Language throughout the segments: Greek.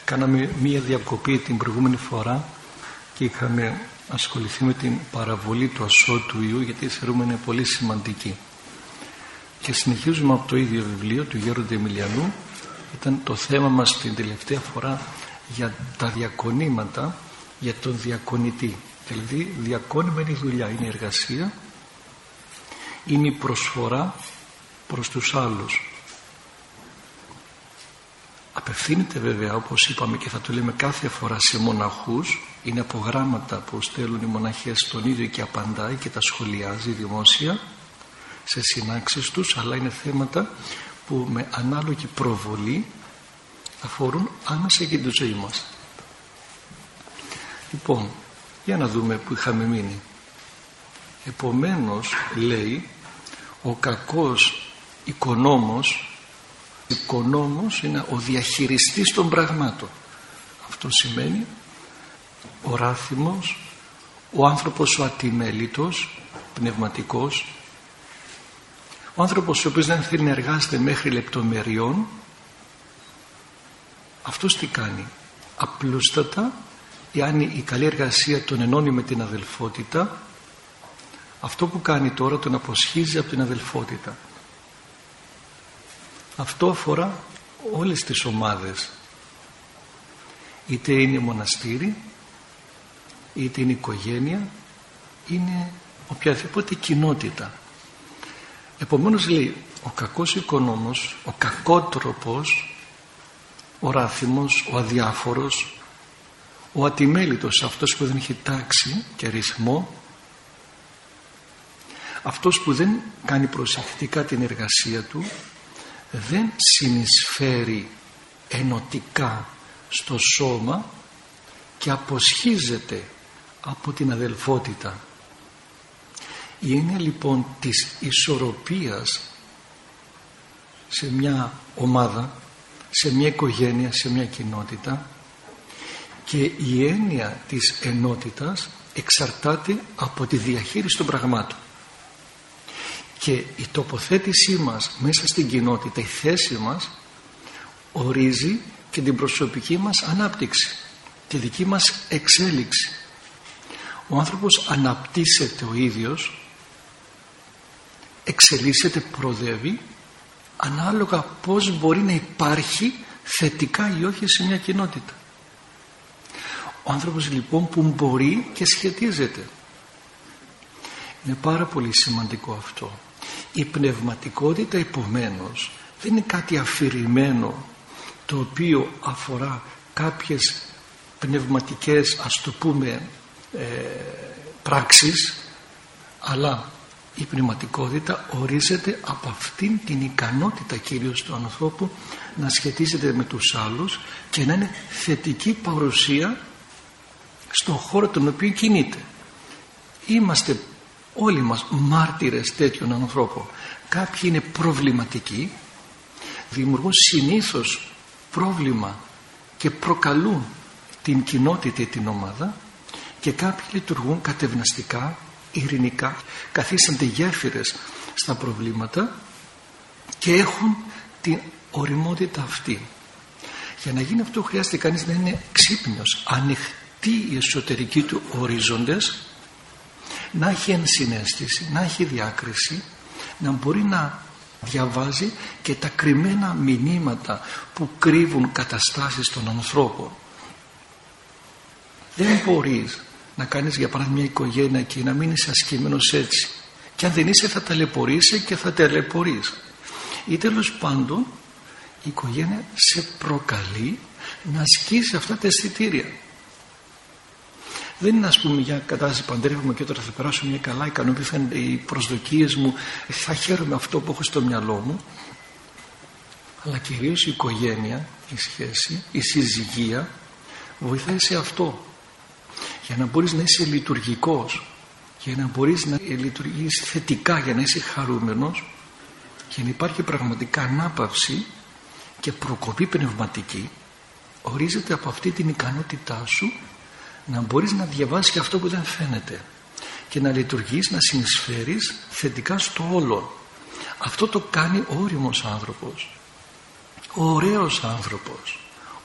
Κάναμε μία διακοπή την προηγούμενη φορά και είχαμε ασχοληθεί με την παραβολή του ασώτου ιού, γιατί θεωρούμε είναι πολύ σημαντική. Και συνεχίζουμε από το ίδιο βιβλίο του Γέροντα Εμιλιανού. Ήταν το θέμα μας την τελευταία φορά για τα διακονήματα, για τον διακονητή. Δηλαδή διακόνημα είναι η δουλειά, είναι η εργασία, είναι η προσφορά προς τους άλλους. Απευθύνεται βέβαια, όπως είπαμε και θα το λέμε κάθε φορά, σε μοναχούς. Είναι από γράμματα που στέλνουν οι μοναχές στον ίδιο και απαντάει και τα σχολιάζει δημόσια σε συνάξεις τους, αλλά είναι θέματα που με ανάλογη προβολή αφορούν άμεσα και τη ζωή μας. Λοιπόν, για να δούμε που είχαμε μείνει. Επομένως, λέει, ο κακός οικονόμος είναι ο διαχειριστής των πραγμάτων. Αυτό σημαίνει ο ράθιμος, ο άνθρωπος ο ατιμέλητος, πνευματικός, ο άνθρωπος ο οποίος δεν θέλει να εργάζεται μέχρι λεπτομεριών. Αυτός τι κάνει? Απλούστατα, εάν η καλή εργασία τον ενώνει με την αδελφότητα, αυτό που κάνει τώρα τον αποσχίζει από την αδελφότητα. Αυτό αφορά όλες τις ομάδες, είτε είναι μοναστήρι, είτε είναι οικογένεια, είναι οποιαδήποτε κοινότητα. Επομένως, λέει, ο κακός οικονόμος, ο κακότροπος, ο ράθιμος, ο αδιάφορος, ο ατιμέλητος, αυτός που δεν έχει τάξη και ρυθμό, αυτός που δεν κάνει προσεκτικά την εργασία του, δεν συνεισφέρει ενωτικά στο σώμα και αποσχίζεται από την αδελφότητα. Η έννοια λοιπόν της ισορροπίας σε μια ομάδα, σε μια οικογένεια, σε μια κοινότητα, και η έννοια της ενότητας εξαρτάται από τη διαχείριση των πραγμάτων. Και η τοποθέτησή μας μέσα στην κοινότητα, η θέση μας, ορίζει και την προσωπική μας ανάπτυξη, τη δική μας εξέλιξη. Ο άνθρωπος αναπτύσσεται ο ίδιος, εξελίσσεται, προοδεύει, ανάλογα πώς μπορεί να υπάρχει θετικά ή όχι σε μια κοινότητα. Ο άνθρωπος λοιπόν που μπορεί και σχετίζεται. Είναι πάρα πολύ σημαντικό αυτό. Η πνευματικότητα επομένως δεν είναι κάτι αφηρημένο, το οποίο αφορά κάποιες πνευματικές, ας το πούμε, πράξεις, αλλά η πνευματικότητα ορίζεται από αυτήν την ικανότητα κυρίως του ανθρώπου να σχετίζεται με τους άλλους και να είναι θετική παρουσία στον χώρο τον οποίο κινείται. Είμαστε όλοι μας μάρτυρες τέτοιων ανθρώπων. Κάποιοι είναι προβληματικοί, δημιουργούν συνήθως πρόβλημα και προκαλούν την κοινότητα ή την ομάδα, και κάποιοι λειτουργούν κατευναστικά, ειρηνικά, καθίστανται γέφυρες στα προβλήματα και έχουν την ωριμότητα αυτή. Για να γίνει αυτό χρειάζεται κανείς να είναι ξύπνιος, ανοιχτοί οι εσωτερικοί του ορίζοντες, να έχει ενσυναίσθηση, να έχει διάκριση, να μπορεί να διαβάζει και τα κρυμμένα μηνύματα που κρύβουν καταστάσεις των ανθρώπων. Δεν μπορείς να κάνεις για παράδειγμα μια οικογένεια και να μείνεις ασκημένος έτσι, και αν δεν είσαι θα ταλαιπωρείσαι και θα ταλαιπωρείς. Ή τέλος πάντων η οικογένεια σε προκαλεί να ασκήσει αυτά τα αισθητήρια. Δεν είναι, ας πούμε, για κατάσταση παντρεύομαι και τώρα θα περάσω μια καλά, ικανοποιήθηκαν οι προσδοκίες μου, θα χαίρομαι αυτό που έχω στο μυαλό μου. Αλλά κυρίως η οικογένεια, η σχέση, η συζυγία βοηθάει σε αυτό. Για να μπορείς να είσαι λειτουργικός, για να μπορείς να λειτουργείς θετικά, για να είσαι χαρούμενος, για να υπάρχει πραγματικά ανάπαυση και προκοπή πνευματική, ορίζεται από αυτή την ικανότητά σου να μπορείς να διαβάσεις και αυτό που δεν φαίνεται και να λειτουργείς, να συνεισφέρεις θετικά στο όλο. Αυτό το κάνει ο όριμος άνθρωπος, ο ωραίος άνθρωπος,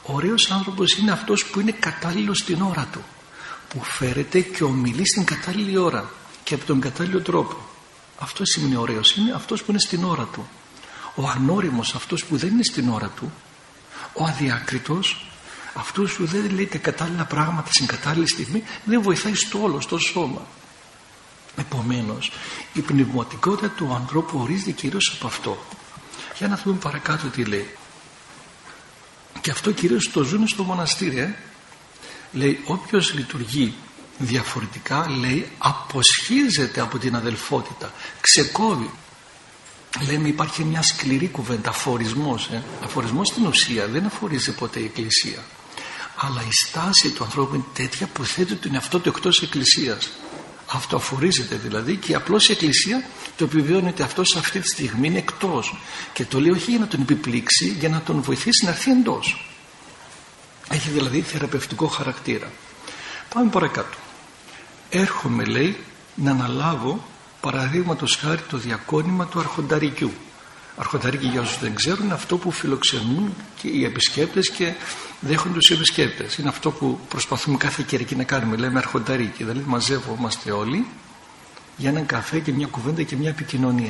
Ωραίος άνθρωπος είναι αυτός που είναι κατάλληλος στην ώρα του, που φέρεται και ομιλεί στην κατάλληλη ώρα και από τον κατάλληλο τρόπο. Αυτό σημαίνει ωραίος, είναι αυτός που είναι στην ώρα του. Ο ανώριμος, αυτός που δεν είναι στην ώρα του, ο αδιάκριτος, αυτός που δεν λέει τα κατάλληλα πράγματα στην κατάλληλη στιγμή, δεν βοηθάει στο όλο, στο σώμα. Επομένως, η πνευματικότητα του ανθρώπου ορίζεται κυρίως από αυτό. Για να δούμε παρακάτω τι λέει. Και αυτό κυρίως το ζουν στο μοναστήρι. Λέει, όποιος λειτουργεί διαφορετικά, λέει, αποσχίζεται από την αδελφότητα, ξεκόβει. Λέμε, υπάρχει μια σκληρή κουβέντα, αφορισμός. Αφορισμός στην ουσία δεν αφορίζει ποτέ η Εκκλησία. Αλλά η στάση του ανθρώπου είναι τέτοια που θέτει τον εαυτό του εκτός Εκκλησίας. Αυτοαφορίζεται δηλαδή, και απλώς η Εκκλησία το επιβεβαιώνει ότι αυτός αυτή τη στιγμή είναι εκτός. Και το λέει όχι για να τον επιπλήξει, για να τον βοηθήσει να έρθει εντός. Έχει δηλαδή θεραπευτικό χαρακτήρα. Πάμε παρακάτω. Έρχομαι, λέει, να αναλάβω παραδείγματος χάρη το διακόνημα του αρχονταρικιού. Αρχονταρίκι, για όσους δεν ξέρουν, είναι αυτό που φιλοξενούν και οι επισκέπτες και δέχονται τους επισκέπτες. Είναι αυτό που προσπαθούμε κάθε Κυριακή να κάνουμε. Λέμε αρχονταρίκι, δηλαδή μαζεύομαστε όλοι για έναν καφέ και μια κουβέντα και μια επικοινωνία.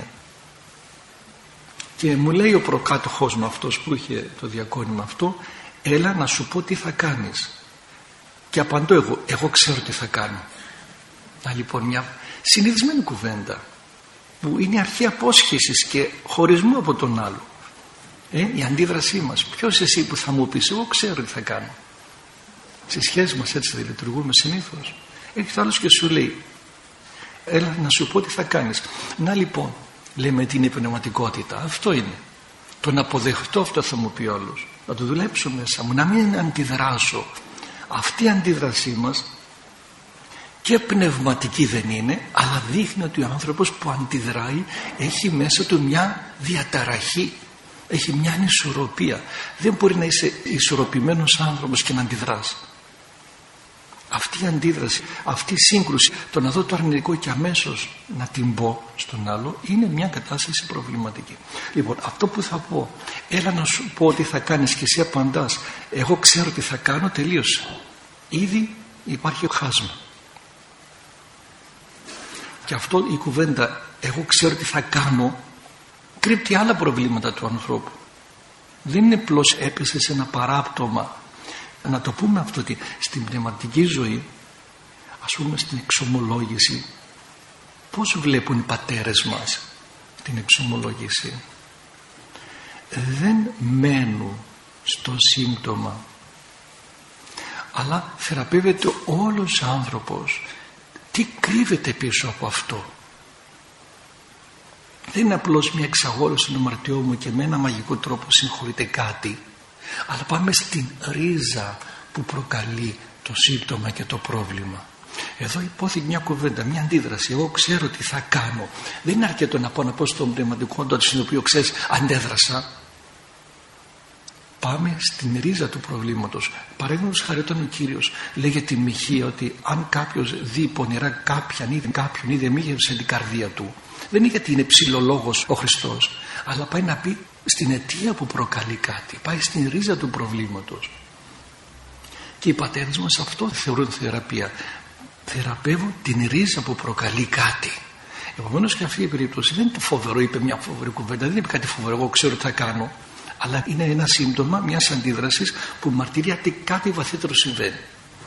Και μου λέει ο προκάτοχός μου, αυτός που είχε το διακόνημα αυτό, έλα να σου πω τι θα κάνεις. Και απαντώ εγώ ξέρω τι θα κάνω. Λοιπόν, μια συνηθισμένη κουβέντα που είναι αρχή απόσχεσης και χωρισμού από τον άλλο. Η αντίδρασή μας. Ποιος εσύ που θα μου πεις, εγώ ξέρω τι θα κάνω. Στη σχέση μας έτσι δεν λειτουργούμε συνήθως. Έχει άλλος και σου λέει, έλα να σου πω τι θα κάνεις. Να λοιπόν, λέμε την πνευματικότητα, αυτό είναι. Το να αποδεχτώ αυτό θα μου πει όλος. Να το δουλέψω μέσα μου, να μην αντιδράσω. Αυτή η αντίδρασή μας και πνευματική δεν είναι, αλλά δείχνει ότι ο άνθρωπος που αντιδράει έχει μέσα του μια διαταραχή, έχει μια ανισορροπία. Δεν μπορεί να είσαι ισορροπημένος άνθρωπος και να αντιδράς. Αυτή η αντίδραση, αυτή η σύγκρουση, το να δω το αρνητικό και αμέσως να την πω στον άλλο, είναι μια κατάσταση προβληματική. Λοιπόν, αυτό που θα πω, έλα να σου πω τι θα κάνεις και εσύ απαντάς, εγώ ξέρω τι θα κάνω, τελείωσε. Ήδη υπάρχει χάσμα. Και αυτό η κουβέντα, εγώ ξέρω τι θα κάνω, κρύπτει άλλα προβλήματα του ανθρώπου. Δεν είναι απλώς έπεσε σε ένα παράπτωμα. Να το πούμε αυτό, ότι στην πνευματική ζωή, ας πούμε στην εξομολόγηση, πώς βλέπουν οι πατέρες μας την εξομολόγηση? Δεν μένουν στο σύμπτωμα, αλλά θεραπεύεται όλος ο άνθρωπος. Τι κρύβεται πίσω από αυτό? Δεν είναι απλώς μια εξαγόρωση του αμαρτιών μου και με ένα μαγικό τρόπο συγχωρείται κάτι, αλλά πάμε στην ρίζα που προκαλεί το σύμπτωμα και το πρόβλημα. Εδώ υπόθηκε μια κουβέντα, μια αντίδραση. Εγώ ξέρω τι θα κάνω. Δεν είναι αρκετό να πω στον πνευματικό τότε, στην οποίο ξέρεις αντέδρασα. Πάμε στην ρίζα του προβλήματος. Παραδείγματος χάρη, όταν ο Κύριος λέγε τη Μιχεία ότι αν κάποιος δει πονηρά κάποιον ή δεν μίγευσε την καρδία του, δεν είναι γιατί είναι ψιλολόγος ο Χριστός, αλλά πάει να πει στην αιτία που προκαλεί κάτι, πάει στην ρίζα του προβλήματος. Και οι πατέρες μας αυτό θεωρούν θεραπεία. Θεραπεύουν την ρίζα που προκαλεί κάτι. Επομένως και αυτή η περίπτωση δεν είναι φοβερό, είπε μια φοβερή κουβέντα, δεν είπε κάτι φοβερό, εγώ ξέρω τι θα κάνω, αλλά είναι ένα σύμπτωμα μιας αντίδρασης που μαρτυρεί κάτι βαθύτερο συμβαίνει.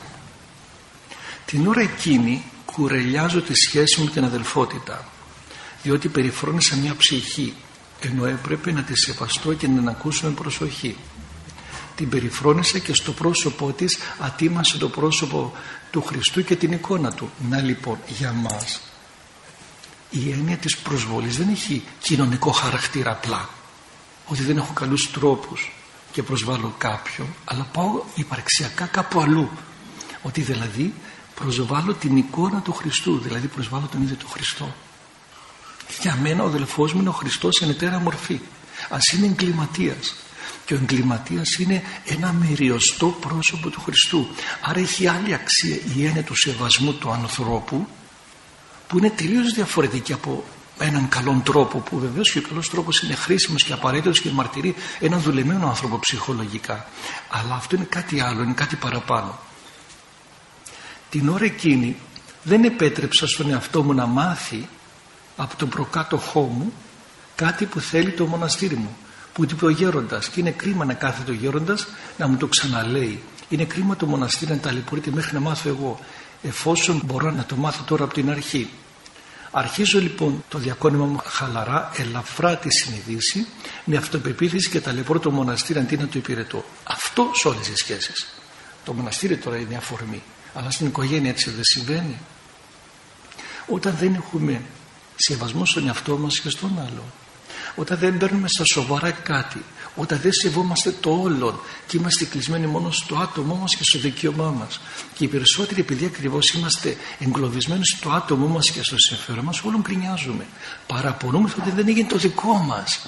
Την ώρα εκείνη κουρελιάζω τη σχέση με την αδελφότητα, διότι περιφρόνησα μια ψυχή, ενώ έπρεπε να τη σεβαστώ και να την ακούσω με προσοχή. Την περιφρόνησα και στο πρόσωπό της ατίμασε το πρόσωπο του Χριστού και την εικόνα του. Να λοιπόν, για μας η έννοια της προσβολής δεν έχει κοινωνικό χαρακτήρα απλά, ότι δεν έχω καλούς τρόπους και προσβάλλω κάποιον, αλλά πάω υπαρξιακά κάπου αλλού, ότι δηλαδή προσβάλλω την εικόνα του Χριστού, δηλαδή προσβάλλω τον ίδιο τον Χριστό. Για μένα ο αδελφός μου είναι ο Χριστός εν ετέρα μορφή, ας είναι εγκληματίας, και ο εγκληματίας είναι ένα μεριωστό πρόσωπο του Χριστού. Άρα έχει άλλη αξία η έννοια του σεβασμού του ανθρώπου, που είναι τελείως διαφορετική από με έναν καλόν τρόπο, που βεβαίως και ο καλός τρόπος είναι χρήσιμος και απαραίτητος και μαρτυρεί έναν δουλεμένο άνθρωπο ψυχολογικά, αλλά αυτό είναι κάτι άλλο, είναι κάτι παραπάνω. Την ώρα εκείνη δεν επέτρεψα στον εαυτό μου να μάθει από τον προκάτοχό μου κάτι που θέλει το μοναστήρι μου, που είπε ο γέροντας, και είναι κρίμα να κάθεται ο γέροντας να μου το ξαναλέει. Είναι κρίμα το μοναστήρι να ταλαιπωρείται μέχρι να μάθω εγώ, εφόσον μπορώ να το μάθω τώρα από την αρχή. Αρχίζω λοιπόν το διακόνημα μου χαλαρά, ελαφρά τη συνειδήση, με αυτοπεποίθηση, και ταλαιπωρώ το μοναστήρι αντί να το υπηρετώ. Αυτό σε όλες τις σχέσεις. Το μοναστήρι τώρα είναι αφορμή, αλλά στην οικογένεια έτσι δεν συμβαίνει? Όταν δεν έχουμε σεβασμό στον εαυτό μας και στον άλλο, όταν δεν παίρνουμε στα σοβαρά κάτι, όταν δεν σεβόμαστε το όλον και είμαστε κλεισμένοι μόνο στο άτομό μας και στο δικαίωμά μας, και οι περισσότεροι, επειδή ακριβώς είμαστε εγκλωβισμένοι στο άτομό μας και στο συμφέρον μας, όλον γκρινιάζουμε, παραπονούμε ότι δεν έγινε το δικό μας.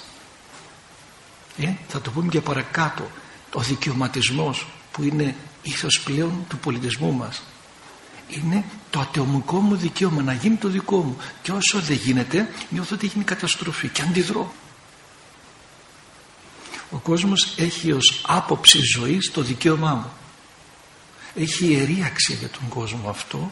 Θα το πούμε και παρακάτω, ο δικαιωματισμός που είναι ήθος πλέον του πολιτισμού μας. Είναι το ατομικό μου δικαίωμα να γίνει το δικό μου, και όσο δεν γίνεται νιώθω ότι γίνει καταστροφή και αντιδρώ. Ο κόσμος έχει ως άποψη ζωής το δικαίωμά μου. Έχει ιερή αξία για τον κόσμο αυτό,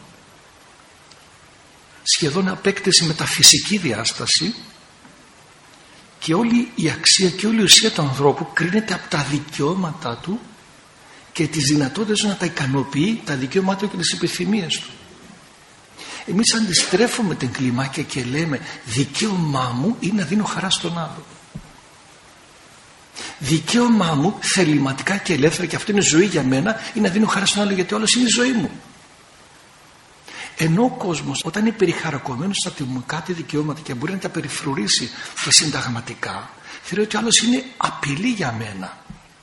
σχεδόν απέκτηση μεταφυσική διάσταση, και όλη η αξία και όλη η ουσία του ανθρώπου κρίνεται από τα δικαιώματά του και τις δυνατότητες να τα ικανοποιεί, τα δικαιώματά του και τις επιθυμίες του. Εμείς αντιστρέφουμε την κλιμάκια και λέμε δικαίωμά μου είναι να δίνω χαρά στον άλλο. Δικαίωμά μου θεληματικά και ελεύθερα, και αυτό είναι ζωή για μένα, είναι να δίνω χαρά στον άλλο, γιατί όλος είναι η ζωή μου. Ενώ ο κόσμος, όταν είναι περιχαρακωμένος στα ατομικά του δικαιώματα και μπορεί να τα περιφρουρήσει και συνταγματικά, θεωρεί ότι ο άλλος είναι απειλή για μένα.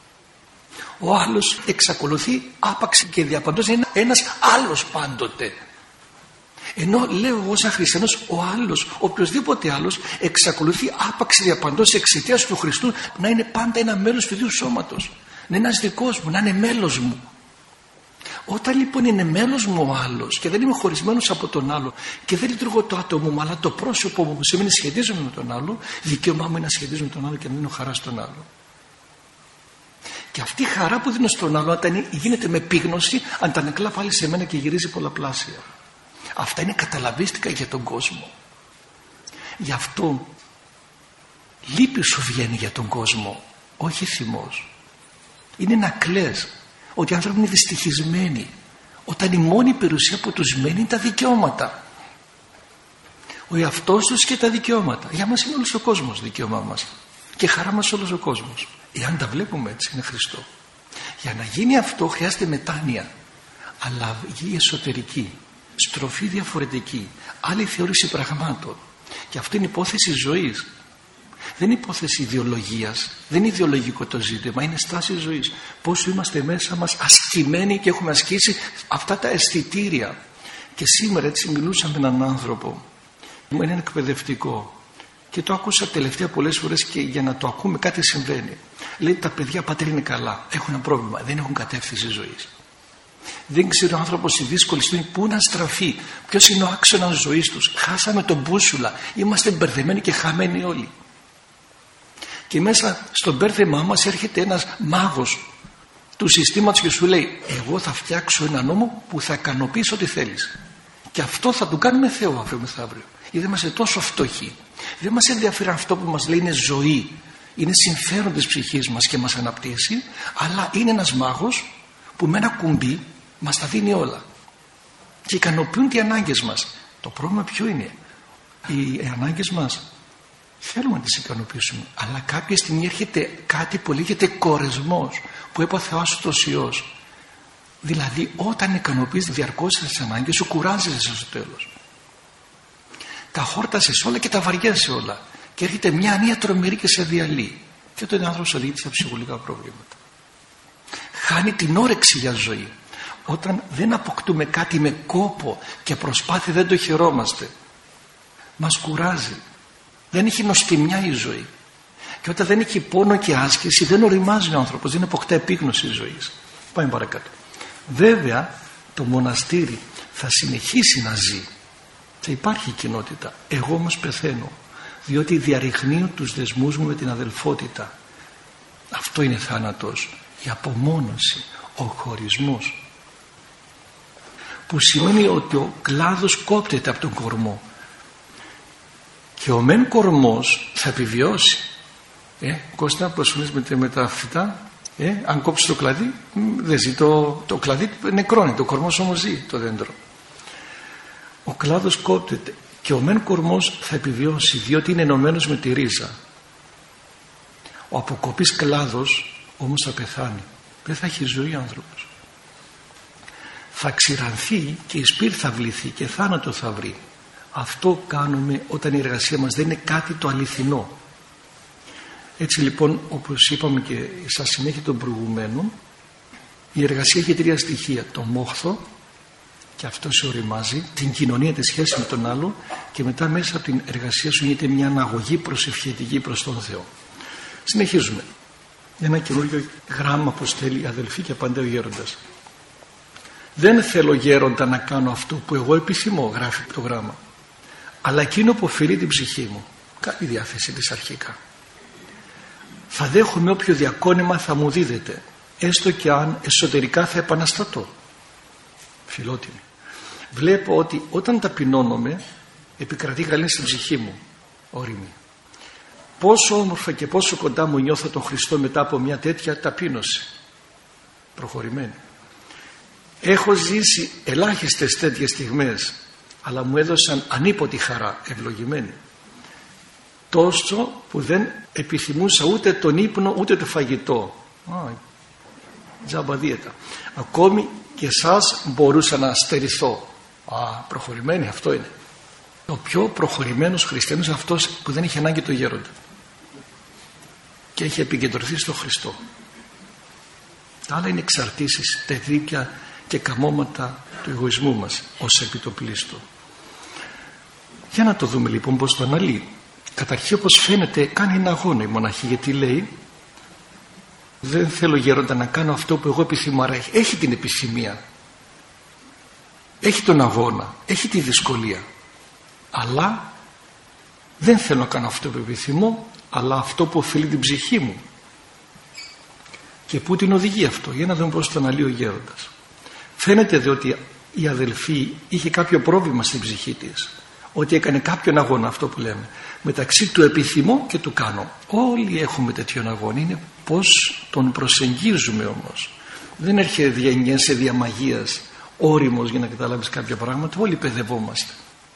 Ο άλλος εξακολουθεί άπαξ και διαπαντός να είναι ένας άλλος πάντοτε. Ενώ λέω εγώ σαν χριστιανός, ο άλλος, οποιοσδήποτε άλλος, εξακολουθεί άπαξ διαπαντός εξαιτίας του Χριστού να είναι πάντα ένα μέλος του ίδιου σώματος. Να είναι ένας δικός μου, να είναι μέλος μου. Όταν λοιπόν είναι μέλος μου ο άλλος και δεν είμαι χωρισμένος από τον άλλο και δεν λειτουργώ το άτομο μου αλλά το πρόσωπο μου, που σημαίνει σχετίζομαι με τον άλλο, δικαίωμά μου είναι να σχετίζομαι με τον άλλο και να δίνω χαρά στον άλλο. Και αυτή η χαρά που δίνω στον άλλο, όταν γίνεται με επίγνωση, αντανακλά πάλι σε μένα και γυρίζει πολλαπλάσια. Αυτά είναι καταλαβίστικα για τον κόσμο. Γι' αυτό λύπη σου βγαίνει για τον κόσμο, όχι θυμός. Είναι να κλαις ότι οι άνθρωποι είναι δυστυχισμένοι, όταν η μόνη περιουσία που τους μένει είναι τα δικαιώματα. Ο εαυτός τους και τα δικαιώματα. Για μας είναι όλος ο κόσμος δικαίωμά μας και χαρά μας όλος ο κόσμος. Εάν τα βλέπουμε έτσι, είναι Χριστό. Για να γίνει αυτό χρειάζεται μετάνοια, αλλαγή εσωτερική, στροφή διαφορετική, άλλη θεώρηση πραγμάτων. Και αυτό είναι υπόθεση ζωής. Δεν είναι υπόθεση ιδεολογίας, δεν είναι ιδεολογικό το ζήτημα, είναι στάση ζωής. Πόσο είμαστε μέσα μας ασκημένοι και έχουμε ασκήσει αυτά τα αισθητήρια. Και σήμερα έτσι μιλούσα με έναν άνθρωπο, είναι εκπαιδευτικό, και το άκουσα τελευταία πολλές φορές, και για να το ακούμε κάτι συμβαίνει. Λέει, τα παιδιά πατρί είναι καλά, έχουν ένα πρόβλημα, δεν έχουν κατεύθυνση ζωής. Δεν ξέρει ο άνθρωπος στη δύσκολη στιγμή πού να στραφεί, ποιος είναι ο άξονας ζωής τους. Χάσαμε τον μπούσουλα, είμαστε μπερδεμένοι και χαμένοι όλοι. Και μέσα στο μπέρδεμά μας έρχεται ένας μάγος του συστήματος και σου λέει, εγώ θα φτιάξω ένα νόμο που θα ικανοποιήσει ό,τι θέλεις. Και αυτό θα του κάνουμε Θεό αύριο μεθαύριο. Γιατί είμαστε τόσο φτωχοί. Δεν μας ενδιαφέρει αυτό που μας λέει είναι ζωή, είναι συμφέρον της ψυχής μας και μας αναπτύσσει, αλλά είναι ένας μάγος που με ένα κουμπί μας τα δίνει όλα και ικανοποιούν οι ανάγκες μας. Το πρόβλημα ποιο είναι? Οι ανάγκες μας θέλουμε να τις ικανοποιήσουμε, αλλά κάποια στιγμή έρχεται κάτι που λέγεται κορεσμός, που έπαθε ο άσωτος Υιός. Δηλαδή όταν ικανοποιείς διαρκώς τις ανάγκες σου, κουράζεσαι στο τέλος. Τα χόρτασες όλα και τα βαριέσαι όλα, και έρχεται μια ανία τρομερή και σε διαλύει, και τότε ο άνθρωπος οδηγείται σε ψυχολογικά προβλήματα. Χάνει την όρεξη για ζωή. Όταν δεν αποκτούμε κάτι με κόπο και προσπάθεια, δεν το χαιρόμαστε. Μας κουράζει. Δεν έχει νοστιμιά η ζωή. Και όταν δεν έχει πόνο και άσκηση, δεν οριμάζει ο άνθρωπος, δεν αποκτά επίγνωση ζωής. Πάμε παρακάτω. Βέβαια το μοναστήρι θα συνεχίσει να ζει. Θα και υπάρχει κοινότητα. Εγώ όμως πεθαίνω, διότι διαρριγνύω τους δεσμούς μου με την αδελφότητα. Αυτό είναι θάνατος, η απομόνωση, ο χωρισμός, που σημαίνει ότι ο κλάδος κόπτεται από τον κορμό και ο μεν κορμός θα επιβιώσει. Κώστα, προσφωνείς με τα φυτά, αν κόψει το κλαδί δεν ζει, το κλαδί νεκρώνει, ο κορμός όμως ζει, το δέντρο. Ο κλάδος κόπτεται και ο μεν κορμός θα επιβιώσει, διότι είναι ενωμένος με τη ρίζα. Ο αποκοπής κλάδος όμως θα πεθάνει, δεν θα έχει ζωή ο άνθρωπος. Θα ξηρανθεί και η σπήρ θα βληθεί και θάνατο θα βρει. Αυτό κάνουμε όταν η εργασία μας δεν είναι κάτι το αληθινό. Έτσι λοιπόν, όπως είπαμε και στα συνέχεια των προηγουμένων, η εργασία έχει τρία στοιχεία: το μόχθο, και αυτό σε οριμάζει, την κοινωνία, τη σχέση με τον άλλο, και μετά μέσα από την εργασία σου γίνεται μια αναγωγή προσευχητική προς τον Θεό. Συνεχίζουμε. Ένα καινούριο γράμμα που στέλνει η αδελφή και απαντάει ο γέροντας. Δεν θέλω γέροντα να κάνω αυτό που εγώ επιθυμώ, γράφει το γράμμα, αλλά εκείνο που ωφελεί την ψυχή μου. Καλή διάθεση της αρχικά. Θα δέχομαι όποιο διακόνημα θα μου δίδεται, έστω και αν εσωτερικά θα επαναστατώ. Φιλότιμη, βλέπω ότι όταν ταπεινώνομαι επικρατεί γαλήνη στην ψυχή μου, όριμη. Πόσο όμορφα και πόσο κοντά μου νιώθω τον Χριστό μετά από μια τέτοια ταπείνωση προχωρημένη. Έχω ζήσει ελάχιστες τέτοιες στιγμές, αλλά μου έδωσαν ανίποτη χαρά, ευλογημένη. Τόσο που δεν επιθυμούσα ούτε τον ύπνο ούτε το φαγητό. Τζάμπα δίαιτα. Ακόμη και εσάς μπορούσα να στερηθώ. Προχωρημένη, αυτό είναι. Ο πιο προχωρημένος χριστιανός είναι αυτός που δεν έχει ανάγκη το γέροντα και έχει επικεντρωθεί στο Χριστό. Τα άλλα είναι εξαρτήσεις, τεδίκια και καμώματα του εγωισμού μας ως επιτοπλίστου. Για να το δούμε λοιπόν πως το αναλύει. Καταρχήν, όπως φαίνεται, κάνει ένα αγώνα η μοναχή, γιατί λέει δεν θέλω γέροντα να κάνω αυτό που εγώ επιθυμώ. Άρα έχει την επιθυμία, έχει τον αγώνα, έχει τη δυσκολία, αλλά δεν θέλω να κάνω αυτό που επιθυμώ, αλλά αυτό που οφείλει την ψυχή μου. Και πού την οδηγεί αυτό? Για να δούμε πώς το αναλύει ο γέροντας. Φαίνεται ότι η αδελφή είχε κάποιο πρόβλημα στην ψυχή της, ότι έκανε κάποιον αγώνα, αυτό που λέμε, μεταξύ του επιθυμώ και του κάνω. Όλοι έχουμε τέτοιον αγώνα, είναι πως τον προσεγγίζουμε όμως. Δεν έρχεται σε διαμαγείας όριμος για να καταλάβεις κάποια πράγματα, όλοι παιδευόμαστε.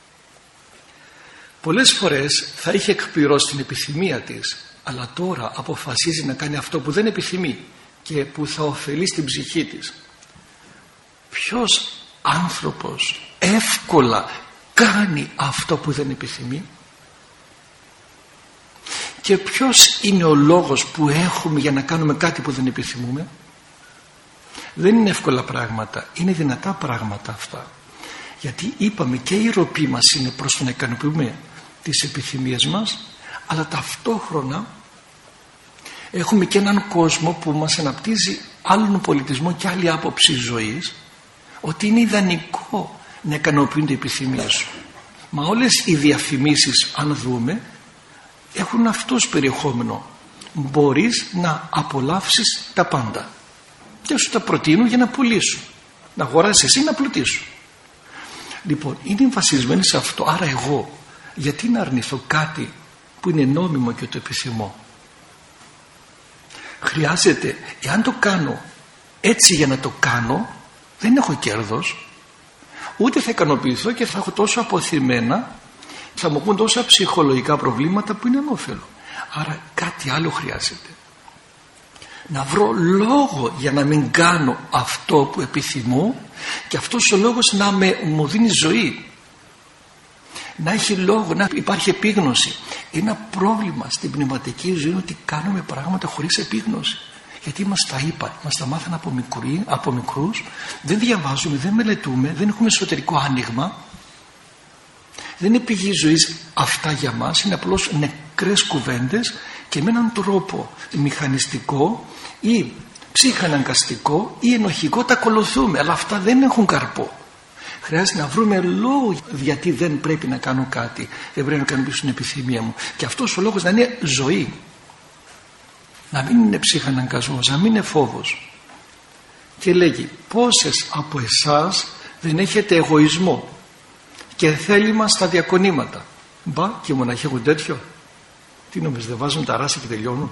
Πολλές φορές θα είχε εκπληρώσει την επιθυμία της, αλλά τώρα αποφασίζει να κάνει αυτό που δεν επιθυμεί και που θα ωφελεί στην ψυχή της. Ποιος άνθρωπος εύκολα κάνει αυτό που δεν επιθυμεί? Και ποιος είναι ο λόγος που έχουμε για να κάνουμε κάτι που δεν επιθυμούμε? Δεν είναι εύκολα πράγματα, είναι δυνατά πράγματα αυτά. Γιατί είπαμε και η ροπή μας είναι προς το να ικανοποιούμε τις επιθυμίες μας, αλλά ταυτόχρονα έχουμε και έναν κόσμο που μας αναπτύσσει άλλον πολιτισμό και άλλη άποψη ζωής, ότι είναι ιδανικό να ικανοποιούνται οι επιθυμίες σου. Μα όλες οι διαφημίσεις, αν δούμε, έχουν αυτό ως περιεχόμενο. Μπορείς να απολαύσεις τα πάντα και σου τα προτείνουν για να πουλήσουν, να αγοράσεις εσύ, να πλουτίσουν. Λοιπόν, είναι βασισμένοι σε αυτό. Άρα εγώ γιατί να αρνηθώ κάτι που είναι νόμιμο και το επιθυμώ? Χρειάζεται, εάν το κάνω έτσι για να το κάνω, δεν έχω κέρδος, ούτε θα ικανοποιηθώ και θα έχω τόσο αποθυμένα, θα μου πούν τόσα ψυχολογικά προβλήματα που είναι ανώφελο. Άρα κάτι άλλο χρειάζεται. Να βρω λόγο για να μην κάνω αυτό που επιθυμώ, και αυτός ο λόγος να μου δίνει ζωή. Να έχει λόγο, να υπάρχει επίγνωση. Ένα πρόβλημα στην πνευματική ζωή είναι ότι κάνουμε πράγματα χωρίς επίγνωση. Γιατί μας τα είπαν, μας τα μάθαν από μικρούς, δεν διαβάζουμε, δεν μελετούμε, δεν έχουμε εσωτερικό άνοιγμα. Δεν είναι πηγή ζωής αυτά για μας, είναι απλώς νεκρές κουβέντες και με έναν τρόπο μηχανιστικό ή ψυχαναγκαστικό ή ενοχικό τα ακολουθούμε, αλλά αυτά δεν έχουν καρπό. Χρειάζεται να βρούμε λόγο γιατί δεν πρέπει να κάνω κάτι, δεν πρέπει να κάνω πίσω την επιθυμία μου. Και αυτός ο λόγος να είναι ζωή. Να μην είναι ψυχαναγκασμός, να μην είναι φόβος. Και λέγει, πόσες από εσάς δεν έχετε εγωισμό και θέλημα στα διακονήματα? Μπα, και οι μοναχοί έχουν τέτοιο. Τι νομίζεις, δεν βάζουν τα ράσια και τελειώνουν?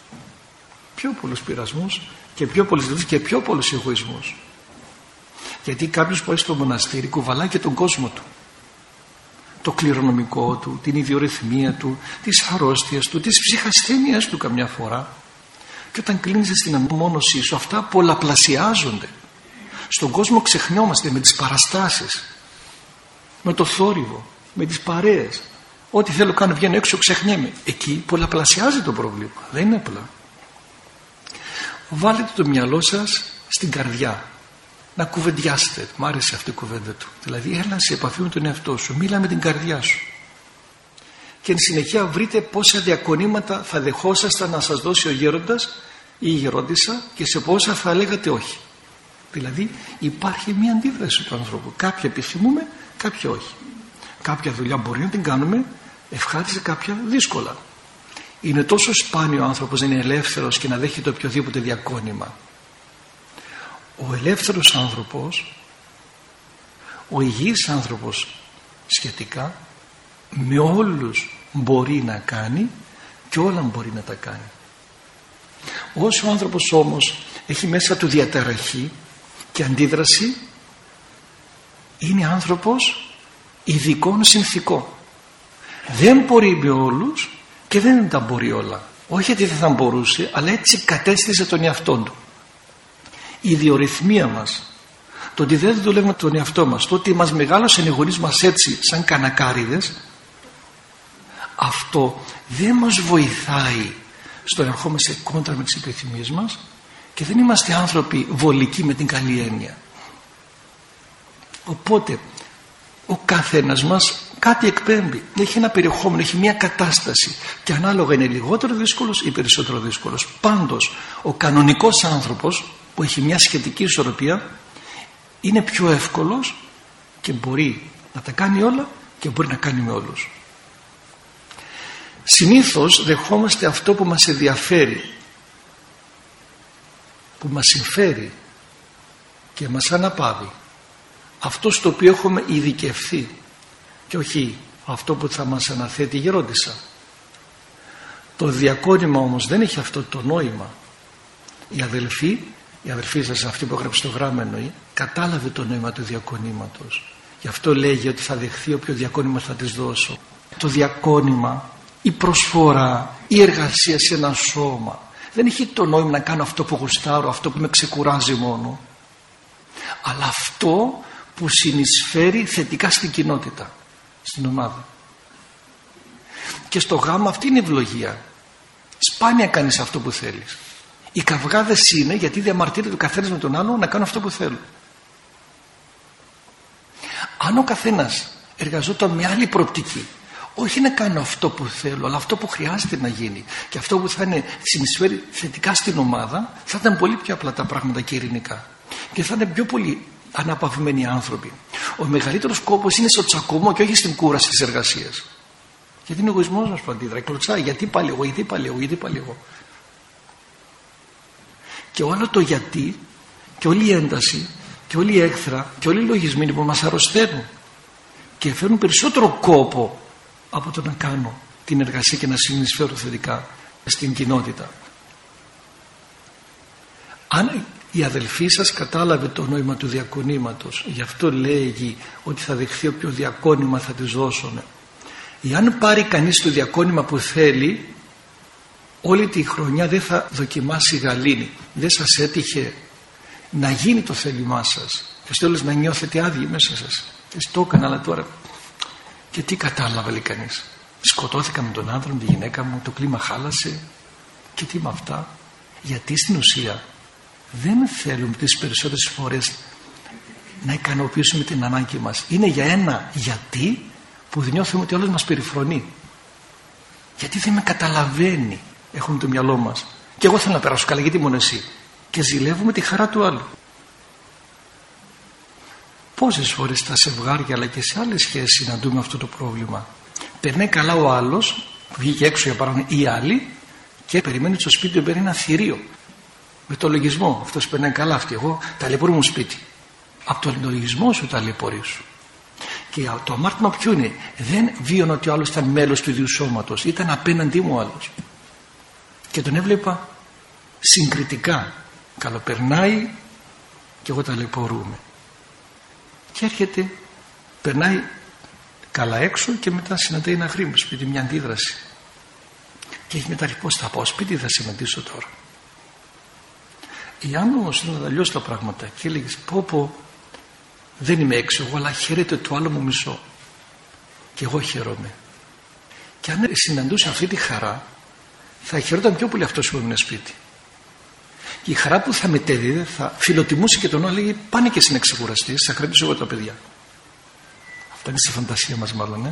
Πιο πολλούς πειρασμούς και πιο πολλούς δουλειές και πιο πολλούς εγωισμούς. Γιατί κάποιος πάει στο μοναστήρι, κουβαλάει και τον κόσμο του, το κληρονομικό του, την ιδιορυθμία του, τις αρρώστιες του, τις ψυχασθένειες του καμιά φορά. Και όταν κλείνεις στην απομόνωσή σου, αυτά πολλαπλασιάζονται. Στον κόσμο ξεχνιόμαστε με τις παραστάσεις, με το θόρυβο, με τις παρέες. Ό,τι θέλω κάνω, βγαίνω έξω, ξεχνιέμαι. Εκεί πολλαπλασιάζει το πρόβλημα. Δεν είναι απλά. Βάλετε το μυαλό σας στην καρδιά. Να κουβεντιάσετε. Μ' άρεσε αυτή η κουβέντα του. Δηλαδή έλα σε επαφή με τον εαυτό σου. Μίλα με την καρδιά σου. Και εν συνεχεία βρείτε πόσα διακονήματα θα δεχόσασταν να σας δώσει ο γέροντας ή η γερόντισσα και σε πόσα θα λέγατε όχι. Δηλαδή υπάρχει μια αντίδραση του ανθρώπου. Κάποια επιθυμούμε, κάποια όχι. Κάποια δουλειά μπορεί να την κάνουμε ευχάριστα, κάποια δύσκολα. Είναι τόσο σπάνιο ο άνθρωπος να είναι ελεύθερος και να δέχεται οποιοδήποτε διακόνημα. Ο ελεύθερος άνθρωπος, ο υγιής άνθρωπος σχετικά, με όλους μπορεί να κάνει και όλα μπορεί να τα κάνει. Όσο ο άνθρωπος όμως έχει μέσα του διαταραχή και αντίδραση, είναι άνθρωπος ειδικών συνθηκών. Δεν μπορεί με όλους και δεν τα μπορεί όλα. Όχι γιατί δεν θα μπορούσε, αλλά έτσι κατέστησε τον εαυτό του. Η ιδιορυθμία μας, το ότι δεν δουλεύουμε τον εαυτό μας, το ότι μας μεγάλωσαν οι γονείς μας έτσι σαν κανακάριδες, αυτό δεν μας βοηθάει στο να ερχόμαστε κόντρα με τις επιθυμίες μας και δεν είμαστε άνθρωποι βολικοί με την καλή έννοια. Οπότε ο καθένας μας κάτι εκπέμπει, έχει ένα περιεχόμενο, έχει μια κατάσταση και ανάλογα είναι λιγότερο δύσκολος ή περισσότερο δύσκολος. Πάντως ο κανονικός άνθρωπος που έχει μια σχετική ισορροπία είναι πιο εύκολος και μπορεί να τα κάνει όλα και μπορεί να κάνει με όλους. Συνήθως δεχόμαστε αυτό που μας ενδιαφέρει, που μας συμφέρει και μας αναπαύει, αυτό στο οποίο έχουμε ειδικευθεί και όχι αυτό που θα μας αναθέτει η γερόντισσα. Το διακόνημα όμως δεν έχει αυτό το νόημα. Η αδελφή σας, αυτή που έγραψε το γράμμα εννοεί, κατάλαβε το νόημα του διακονήματος. Γι' αυτό λέγει ότι θα δεχθεί όποιο διακόνημα θα της δώσω. Το διακόνημα, η προσφορά, η εργασία σε ένα σώμα δεν έχει το νόημα να κάνω αυτό που γουστάρω, αυτό που με ξεκουράζει μόνο, αλλά αυτό που συνεισφέρει θετικά στην κοινότητα, στην ομάδα. Και στο γάμο αυτή είναι η ευλογία. Σπάνια κάνεις αυτό που θέλεις. Οι καυγάδες είναι γιατί διαμαρτύρεται ο καθένας με τον άλλο να κάνω αυτό που θέλω. Αν ο καθένας εργαζόταν με άλλη προοπτική, όχι να κάνω αυτό που θέλω, αλλά αυτό που χρειάζεται να γίνει και αυτό που θα είναι, συνεισφέρει θετικά στην ομάδα, θα ήταν πολύ πιο απλά τα πράγματα και ειρηνικά και θα είναι πιο πολύ αναπαυμένοι άνθρωποι. Ο μεγαλύτερος κόπος είναι στο τσακωμό και όχι στην κούραση της εργασίας. Γιατί είναι ο εγωισμός μας που αντίδρα, κλωτσάει, γιατί πάλι εγώ, γιατί πάλι εγώ, γιατί πάλι εγώ. Και όλο το γιατί και όλη η ένταση και όλη η έκθρα και όλοι οι λογισμοί που μας αρρωσταίνουν και φέρνουν περισσότερο κόπο από το να κάνω την εργασία και να συνεισφέρω θετικά στην κοινότητα. Αν η αδελφή σας κατάλαβε το νόημα του διακονήματος, γι' αυτό λέγει ότι θα δεχθεί όποιο διακόνημα θα της δώσουν. Εάν πάρει κανείς το διακόνημα που θέλει, όλη τη χρονιά δεν θα δοκιμάσει γαλήνη. Δεν σας έτυχε να γίνει το θέλημά σας και στο τέλος να νιώθετε άδειοι μέσα σας? Εσύ το έκανα, αλλά τώρα και τι κατάλαβα, λέει κανείς? Σκοτώθηκα με τον άντρα μου, τη γυναίκα μου, το κλίμα χάλασε και τι με αυτά? Γιατί στην ουσία δεν θέλουμε τις περισσότερες φορές να ικανοποιήσουμε την ανάγκη μας. Είναι για ένα γιατί που νιώθουμε ότι όλος μας περιφρονεί. Γιατί δεν με καταλαβαίνει, έχουμε το μυαλό μας. Και εγώ θέλω να περάσω καλά, γιατί μόνο εσύ? Και ζηλεύουμε τη χαρά του άλλου. Πόσες φορές στα ζευγάρια αλλά και σε άλλες σχέσεις συναντούμε αυτό το πρόβλημα. Περνάει καλά ο άλλος, βγήκε έξω για παράδειγμα, ή άλλοι, και περιμένει στο σπίτι του, παίρνει ένα θηρίο. Με το λογισμό. Αυτός περνάει καλά, αυτή. Εγώ ταλαιπωρώ μου σπίτι. Από τον λογισμό σου ταλαιπωρεί σου. Και το αμάρτημα ποιο είναι? Δεν βίωνα ότι ο άλλος ήταν μέλος του ίδιου σώματος. Ήταν απέναντί μου ο άλλος. Και τον έβλεπα συγκριτικά. Καλοπερνάει και εγώ ταλαιπωρούμε. Και έρχεται, περνάει καλά έξω και μετά συναντάει ένα γρήγορο σπίτι, μια αντίδραση. Και έχει μετά πώς θα πάω σπίτι, θα συναντήσω τώρα. Εάν όμως είναι αλλιώς τα πράγματα και έλεγες πω δεν είμαι έξω εγώ, αλλά χαίρεται το άλλο μου μισό και εγώ χαίρομαι, και αν συναντούσε αυτή τη χαρά θα χαιρόταν πιο πολύ αυτός που έμεινε σπίτι. Και η χαρά που θα μετέδιδε θα φιλοτιμούσε και τον άλλο, λέγει πάνε και εσύ να ξεκουραστείς, θα κρατήσω εγώ τα παιδιά. Αυτά είναι στη φαντασία μας μάλλον.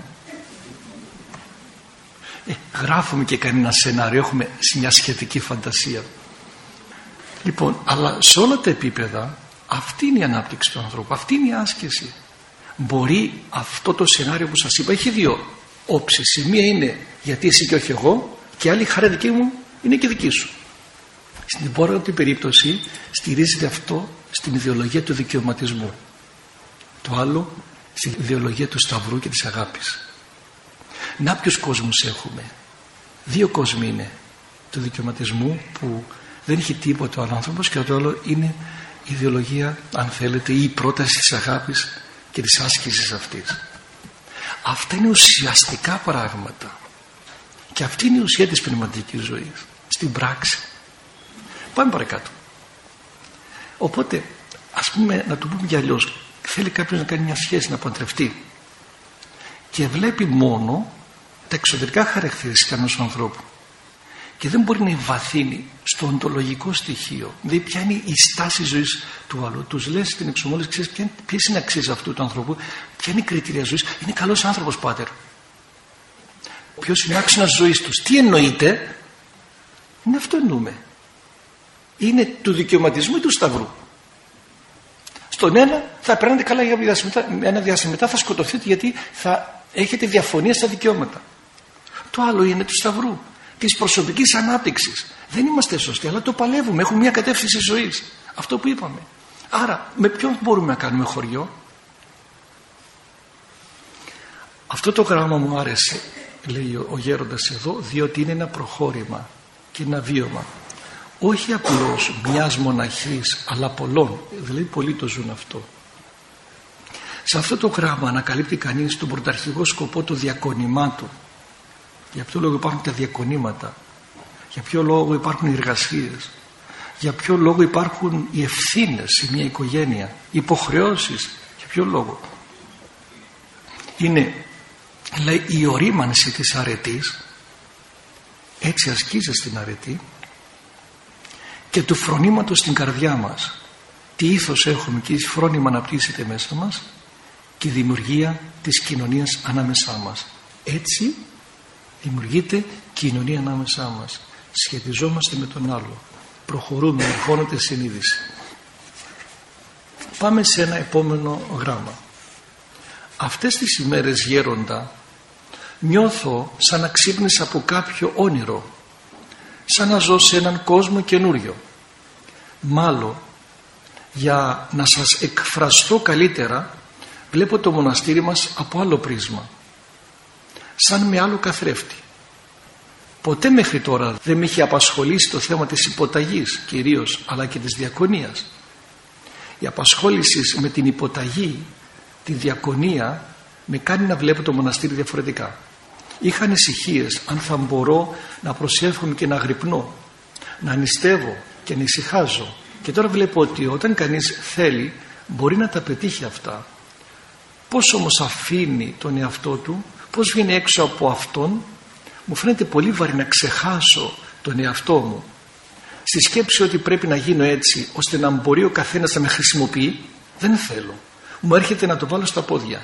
Γράφουμε και κανένα σενάριο, έχουμε μια σχετική φαντασία. Λοιπόν, αλλά σε όλα τα επίπεδα αυτή είναι η ανάπτυξη του ανθρώπου, αυτή είναι η άσκηση. Μπορεί αυτό το σενάριο που σας είπα, έχει δύο όψεις. Η μία είναι γιατί εσύ και όχι εγώ, και άλλη χαρά δική μου είναι και δική σου. Στην πρώτη περίπτωση στηρίζεται αυτό στην ιδεολογία του δικαιωματισμού. Το άλλο στην ιδεολογία του σταυρού και της αγάπης. Να ποιους κόσμους έχουμε? Δύο κόσμοι είναι. Του δικαιωματισμού που δεν έχει τίποτα ο άνθρωπος, και το άλλο είναι η ιδεολογία, αν θέλετε, ή η πρόταση της αγάπης και της άσκησης αυτής. Αυτά είναι ουσιαστικά πράγματα. Και αυτή είναι η ουσία της πνευματικής ζωής. Στην πράξη. Πάμε παρακάτω. Οπότε, ας πούμε, να το πούμε κι αλλιώς. Θέλει κάποιος να κάνει μια σχέση, να παντρευτεί, και βλέπει μόνο τα εξωτερικά χαρακτηριστικά ενός ανθρώπου και δεν μπορεί να εμβαθύνει στο οντολογικό στοιχείο. Δηλαδή ποια είναι η στάση ζωής του άλλου. Τους λες στην εξομόλυνση, ξέρεις ποιες είναι οι αξίες αυτού του ανθρώπου, ποια είναι η κριτήρια ζωής? Είναι καλός άνθρωπος, πάτερ. Ποιος είναι ο άξονας ζωής τους? Τι εννοείται? Είναι αυτό εννοούμε. Είναι του δικαιωματισμού ή του σταυρού. Στον ένα θα περνάτε καλά για ένα διάστημα, μετά θα σκοτωθείτε γιατί θα έχετε διαφωνία στα δικαιώματα. Το άλλο είναι του σταυρού, της προσωπικής ανάπτυξης. Δεν είμαστε σωστοί, αλλά το παλεύουμε, έχουμε μια κατεύθυνση ζωής. Αυτό που είπαμε. Άρα με ποιον μπορούμε να κάνουμε χωριό? Αυτό το γράμμα μου άρεσε, λέει ο γέροντας εδώ, διότι είναι ένα προχώρημα και ένα βίωμα. Όχι απλώς μιας μοναχής, αλλά πολλών. Δηλαδή πολλοί το ζουν αυτό. Σε αυτό το γράμμα ανακαλύπτει κανείς τον πρωταρχικό σκοπό του διακονημάτου. Για ποιο λόγο υπάρχουν τα διακονήματα? Για ποιο λόγο υπάρχουν οι εργασίες? Για ποιο λόγο υπάρχουν οι ευθύνες σε μια οικογένεια? Οι υποχρεώσεις? Για ποιο λόγο? Είναι, λέει, η ορίμανση της αρετής, έτσι ασκίζεσαι την αρετή, και του φρονήματος στην καρδιά μας. Τι ήθος έχουμε και η φρόνημα αναπτύσσεται μέσα μας, και η δημιουργία της κοινωνίας ανάμεσά μας. Έτσι δημιουργείται κοινωνία ανάμεσά μας. Σχετιζόμαστε με τον άλλο. Προχωρούμε, ερχόνεται συνείδηση. Πάμε σε ένα επόμενο γράμμα. Αυτές τις ημέρες, γέροντα, νιώθω σαν να ξύπνησα από κάποιο όνειρο, σαν να ζω σε έναν κόσμο καινούριο. Μάλλον για να σας εκφραστώ καλύτερα, βλέπω το μοναστήρι μας από άλλο πρίσμα, σαν με άλλο καθρέφτη. Ποτέ μέχρι τώρα δεν με είχε απασχολήσει το θέμα της υποταγής κυρίως, αλλά και της διακονίας. Η απασχόληση με την υποταγή, τη διακονία, με κάνει να βλέπω το μοναστήρι διαφορετικά. Είχα ανησυχίες αν θα μπορώ να προσεύχομαι και να γρυπνώ, να νηστεύω και να ησυχάζω. Και τώρα βλέπω ότι όταν κανείς θέλει μπορεί να τα πετύχει αυτά. Πώς όμως αφήνει τον εαυτό του, πώς βγαίνει έξω από αυτόν? Μου φαίνεται πολύ βαρύ να ξεχάσω τον εαυτό μου στη σκέψη ότι πρέπει να γίνω έτσι ώστε να μπορεί ο καθένας να με χρησιμοποιεί. Δεν θέλω. Μου έρχεται να το βάλω στα πόδια.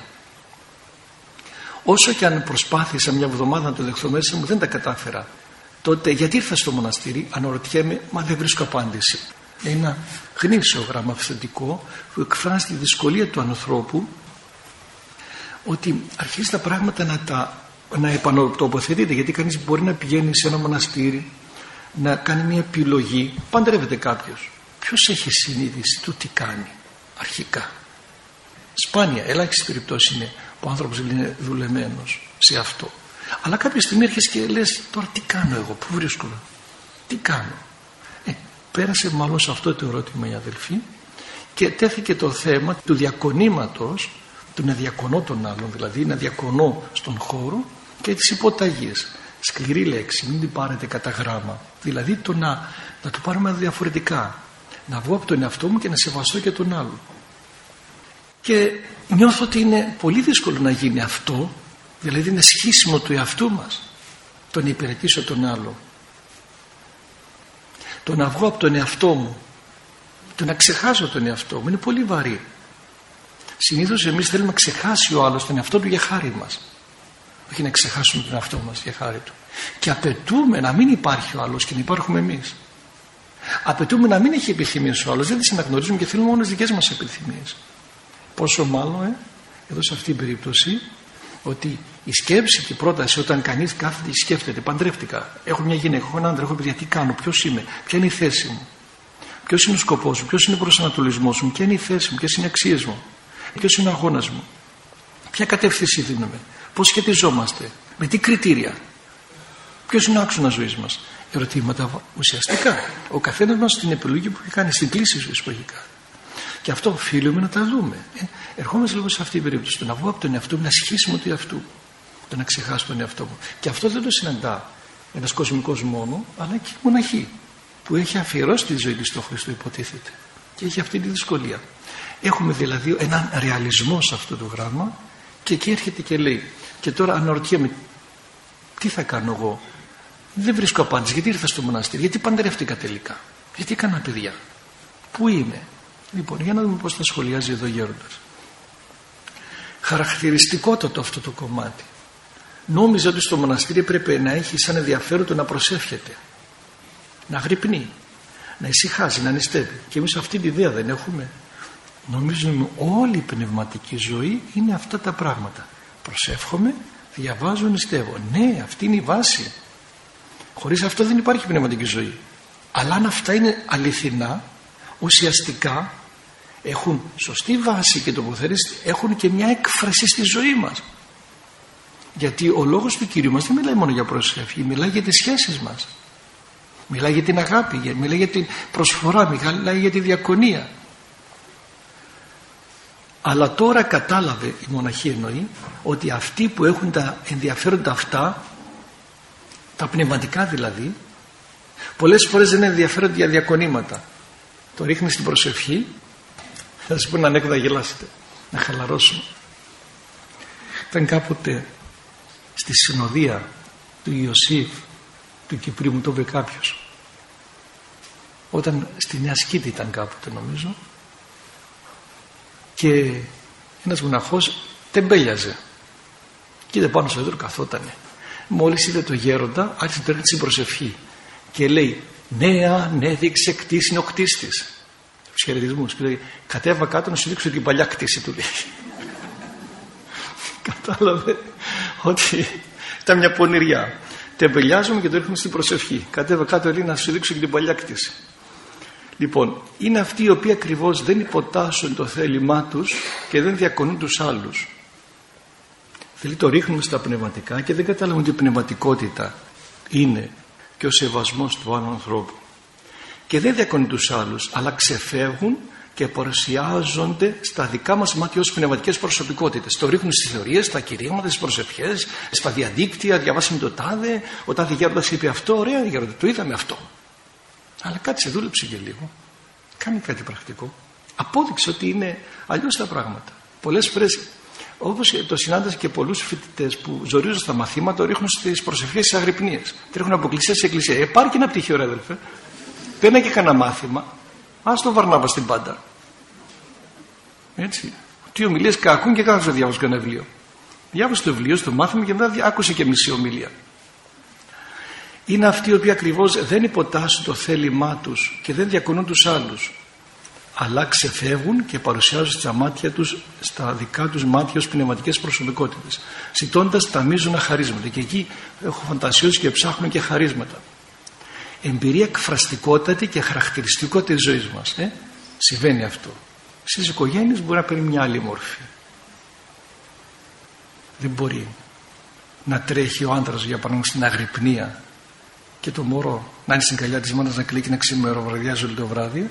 Όσο και αν προσπάθησα μια εβδομάδα να το δεχθώ μέσα μου, δεν τα κατάφερα. Τότε γιατί ήρθα στο μοναστήρι? Αναρωτιέμαι, μα δεν βρίσκω απάντηση. Ένα γνήσιο γράμμα αυθεντικό που εκφράζει τη δυσκολία του ανθρώπου, ότι αρχίζει τα πράγματα να επανατοποθετείται, γιατί κανείς μπορεί να πηγαίνει σε ένα μοναστήρι να κάνει μια επιλογή. Παντρεύεται κάποιος, ποιος έχει συνείδηση του τι κάνει αρχικά? Σπάνια, ελάχιστη περιπτώση είναι που ο άνθρωπος είναι δουλεμένος σε αυτό. Αλλά κάποια στιγμή έρχεσαι και λες, τώρα τι κάνω εγώ, πού βρίσκομαι, τι κάνω? Πέρασε μάλλον σε αυτό το ερώτημα η αδελφή και τέθηκε το θέμα του διακονήματος, του να διακονώ τον άλλον, δηλαδή να διακονώ στον χώρο, και τις υποταγές. Σκληρή λέξη, μην την πάρετε κατά γράμμα. Δηλαδή το να το πάρουμε διαφορετικά. Να βγω από τον εαυτό μου και να σεβαστώ και τον άλλον. Και νιώθω ότι είναι πολύ δύσκολο να γίνει αυτό, δηλαδή είναι σχίσιμο του εαυτού μας, το να υπηρετήσω τον άλλο. Το να βγω από τον εαυτό μου, το να ξεχάσω τον εαυτό μου, είναι πολύ βαρύ. Συνήθως εμείς θέλουμε να ξεχάσει ο άλλος τον εαυτό του για χάρη μας, όχι να ξεχάσουμε τον εαυτό μας για χάρη του. Και απαιτούμε να μην υπάρχει ο άλλος και να υπάρχουμε εμείς. Απαιτούμε να μην έχει επιθυμίες ο άλλος, δεν τις αναγνωρίζουμε και θέλουμε μόνο τις δικές μας επιθυμίες. Πόσο μάλλον εδώ σε αυτή την περίπτωση, ότι η σκέψη και η πρόταση, όταν κανείς κάθεται και σκέφτεται, παντρεύτηκα, έχω μια γυναίκα, έχω έναν άντρα, έχω παιδιά, τι κάνω, ποιος είμαι, ποια είναι η θέση μου, ποιος είναι ο σκοπός μου, ποιος είναι ο προσανατολισμός μου, ποια είναι η θέση μου, ποιες είναι οι αξίες μου, ποιος είναι ο αγώνας μου, ποια κατεύθυνση δίνουμε, πώς σχετιζόμαστε, με τι κριτήρια, ποιος είναι ο άξονας ζωής μας. Ερωτήματα ουσιαστικά. Ο καθένας μας στην επιλογή που έχει κάνει, στην κλίση ζωής που έχει κάνει. Και αυτό οφείλουμε να τα δούμε. Ερχόμαστε λίγο σε αυτή την περίπτωση. Το να βγω από τον εαυτό μου, να σχίσιμο του εαυτού. Το να ξεχάσω τον εαυτό μου. Και αυτό δεν το συναντά ένας κοσμικός μόνο, αλλά και η μοναχή που έχει αφιερώσει τη ζωή της στον Χριστό, υποτίθεται. Και έχει αυτή τη δυσκολία. Έχουμε δηλαδή έναν ρεαλισμό σε αυτό το γράμμα, και εκεί έρχεται και λέει, και τώρα αναρωτιέμαι, τι θα κάνω εγώ? Δεν βρίσκω απάντηση. Γιατί ήρθα στο μοναστήρι, γιατί παντρεύτηκα τελικά, γιατί έκανα παιδιά, πού είμαι? Λοιπόν, για να δούμε πώς θα σχολιάζει εδώ ο γέροντας. Χαρακτηριστικότατο αυτό το κομμάτι. Νόμιζα ότι στο μοναστήρι έπρεπε να έχει σαν ενδιαφέρον το να προσεύχεται, να γρυπνεί, να ησυχάζει, να νηστεύει. Και εμείς αυτή την ιδέα δεν έχουμε. Νομίζουμε όλη η πνευματική ζωή είναι αυτά τα πράγματα. Προσεύχομαι, διαβάζω, νηστεύω. Ναι, αυτή είναι η βάση. Χωρίς αυτό δεν υπάρχει πνευματική ζωή. Αλλά αν αυτά είναι αληθινά, ουσιαστικά έχουν σωστή βάση και τοποθέτηση, έχουν και μια έκφραση στη ζωή μας. Γιατί ο λόγος του Κυρίου μας δεν μιλάει μόνο για προσευχή, μιλάει για τις σχέσεις μας, μιλάει για την αγάπη, μιλάει για την προσφορά, μιλάει για τη διακονία. Αλλά τώρα κατάλαβε η μοναχή, εννοεί, ότι αυτοί που έχουν τα ενδιαφέροντα αυτά, τα πνευματικά δηλαδή, πολλές φορές δεν ενδιαφέρονται για διακονήματα. Το ρίχνει στην προσευχή. Θα σας πω ένα ανέκδοτο να γελάσετε, να χαλαρώσουμε. Ήταν κάποτε στη συνοδεία του Ιωσήφ του Κυπρίου, μου το είπε κάποιος, όταν στη Νέα Σκήτη ήταν κάποτε νομίζω, και ένας μοναχός τεμπέλιαζε και είδε πάνω στο έδρο, καθότανε. Μόλις είδε το γέροντα, άρχισε να τρέχει στην προσευχή και λέει, νέα δείξε κτήση, είναι ο κτίστης. Τους χαιρετισμούς. Και λέει, κατέβα κάτω να σου δείξω την παλιά κτήση του, λέει. Κατάλαβε ότι ήταν μια πονηριά. Τεμπελιάζουμε και το ρίχνουμε στην προσευχή. Κατέβα κάτω, λέει, να σου δείξω και την παλιά κτήση. Λοιπόν, είναι αυτοί οι οποίοι ακριβώς δεν υποτάσσουν το θέλημά τους και δεν διακονούν τους άλλους. Δηλαδή το ρίχνουμε στα πνευματικά και δεν καταλαβαίνουν ότι η πνευματικότητα είναι και ο σεβασμός του άλλου ανθρώπου. Και δεν διακονούν τους άλλους, αλλά ξεφεύγουν και παρουσιάζονται στα δικά μας μάτια ως πνευματικές προσωπικότητες. Το ρίχνουν στις θεωρίες, στα κηρύγματα, στις προσευχές, στα διαδίκτυα, διαβάσαμε το τάδε, ο τάδε γέροντας είπε αυτό, ωραία γέροντα, το είδαμε αυτό. Αλλά κάτσε, δούλεψε και λίγο. Κάνει κάτι πρακτικό. Απόδειξε ότι είναι αλλιώς τα πράγματα. Πολλές φορές, όπως το συνάντησα και πολλούς φοιτητές που ζορίζουν στα μαθήματα, το ρίχνουν στις προσευχές, στις αγρυπνίες. Τρέχουν από εκκλησία σε εκκλησία. Υπάρχει ένα πτυχίο, ρε αδελφέ. Παίρνει και κανένα μάθημα. Ας το Βαρνάβα στην πάντα. Έτσι. Τι ομιλίες κακούν και κάθε φορά διάβασε ένα βιβλίο. Διάβασε το βιβλίο στο μάθημα και μετά άκουσε και μισή ομιλία. Είναι αυτοί οι οποίοι ακριβώς δεν υποτάσσουν το θέλημά τους και δεν διακονούν τους άλλους. αλλά ξεφεύγουν και παρουσιάζουν στα δικά τους μάτια ως πνευματικές προσωπικότητες, ζητώντας τα μείζωνα χαρίσματα. Και εκεί έχω φαντασιώσει και ψάχνω και χαρίσματα. Εμπειρία εκφραστικότατη και χαρακτηριστικότητα της ζωής μας. Συμβαίνει αυτό. Στις οικογένειες μπορεί να παίρνει μια άλλη μόρφη. Δεν μπορεί να τρέχει ο άντρας, για παράδειγμα, στην αγρυπνία και το μωρό να είναι στην καλιά της μάνας, να κλαίει και να ξημεροβραδιάζει όλο το βράδυ.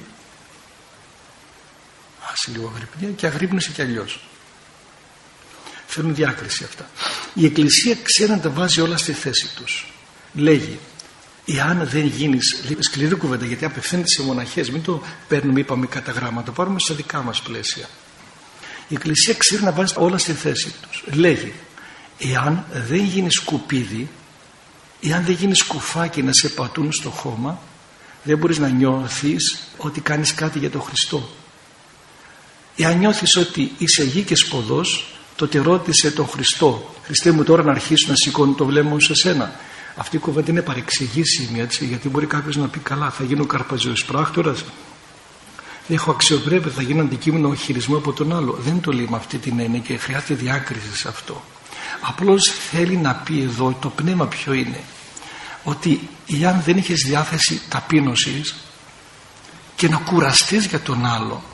Άσε λίγο αγρυπνία, και αγρύπνησε κι αλλιώς. Φέρνουν διάκριση αυτά. Η Εκκλησία ξέρει να τα βάζει όλα στη θέση τους. Λέγει, εάν δεν γίνεις, σκληρή κουβέντα, γιατί απευθύνεται σε μοναχές, μην το παίρνουμε, είπαμε, κατά γράμμα, το πάρουμε στα δικά μας πλαίσια. Η Εκκλησία ξέρει να βάζει όλα στη θέση τους. Λέγει, εάν δεν γίνεις σκουπίδι, εάν δεν γίνεις κουφάκι να σε πατούν στο χώμα, δεν μπορείς να νιώθεις ότι κάνεις κάτι για τον Χριστό. Εάν νιώθεις ότι είσαι γη και σποδός, τότε ρώτησε τον Χριστό, Χριστέ μου, τώρα να αρχίσω να σηκώνω το βλέμμα μου σε σένα. Αυτή η κουβέντα είναι παρεξηγήσιμη, έτσι, γιατί μπορεί κάποιος να πει, καλά, θα γίνω καρπαζιός πράκτορας, έχω αξιοπρέπεια, θα γίνω αντικείμενο χειρισμό από τον άλλο. Δεν το λέει με αυτή την έννοια και χρειάζεται διάκριση σε αυτό. Απλώς θέλει να πει εδώ το πνεύμα ποιο είναι. Ότι εάν δεν έχεις διάθεση ταπείνωσης και να κουραστείς για τον άλλο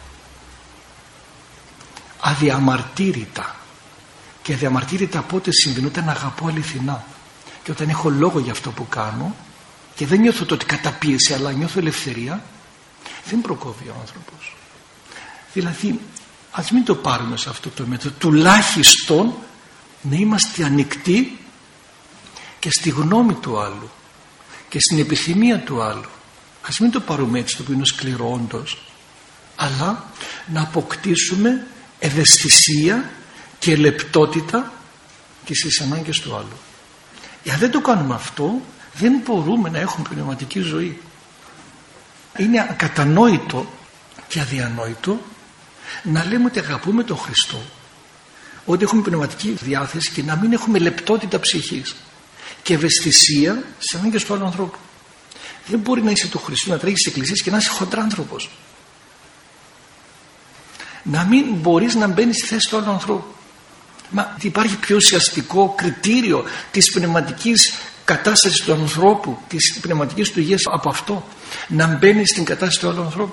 αδιαμαρτύρητα, και αδιαμαρτύρητα πότε συμβαίνει? Όταν αγαπώ αληθινά και όταν έχω λόγο για αυτό που κάνω και δεν νιώθω το ότι καταπίεση, αλλά νιώθω ελευθερία, δεν προκόβει ο άνθρωπος. Δηλαδή, ας μην το πάρουμε σε αυτό το μέτρο, τουλάχιστον να είμαστε ανοιχτοί και στη γνώμη του άλλου και στην επιθυμία του άλλου. Ας μην το πάρουμε έτσι, το οποίο είναι σκληρό όντως, αλλά να αποκτήσουμε ευαισθησία και λεπτότητα και στις ανάγκες του άλλου. Αν δεν το κάνουμε αυτό, δεν μπορούμε να έχουμε πνευματική ζωή. Είναι ακατανόητο και αδιανόητο να λέμε ότι αγαπούμε τον Χριστό, ότι έχουμε πνευματική διάθεση και να μην έχουμε λεπτότητα ψυχής και ευαισθησία στις ανάγκες του άλλου ανθρώπου. Δεν μπορεί να είσαι του Χριστού, να τρέχεις στις εκκλησίες και να είσαι χοντράνθρωπος. Να μην μπορείς να μπαίνεις στη θέση του άλλου ανθρώπου. Μα υπάρχει πιο ουσιαστικό κριτήριο της πνευματικής κατάστασης του ανθρώπου, της πνευματικής του υγείας από αυτό? Να μπαίνει στην κατάσταση του άλλου ανθρώπου.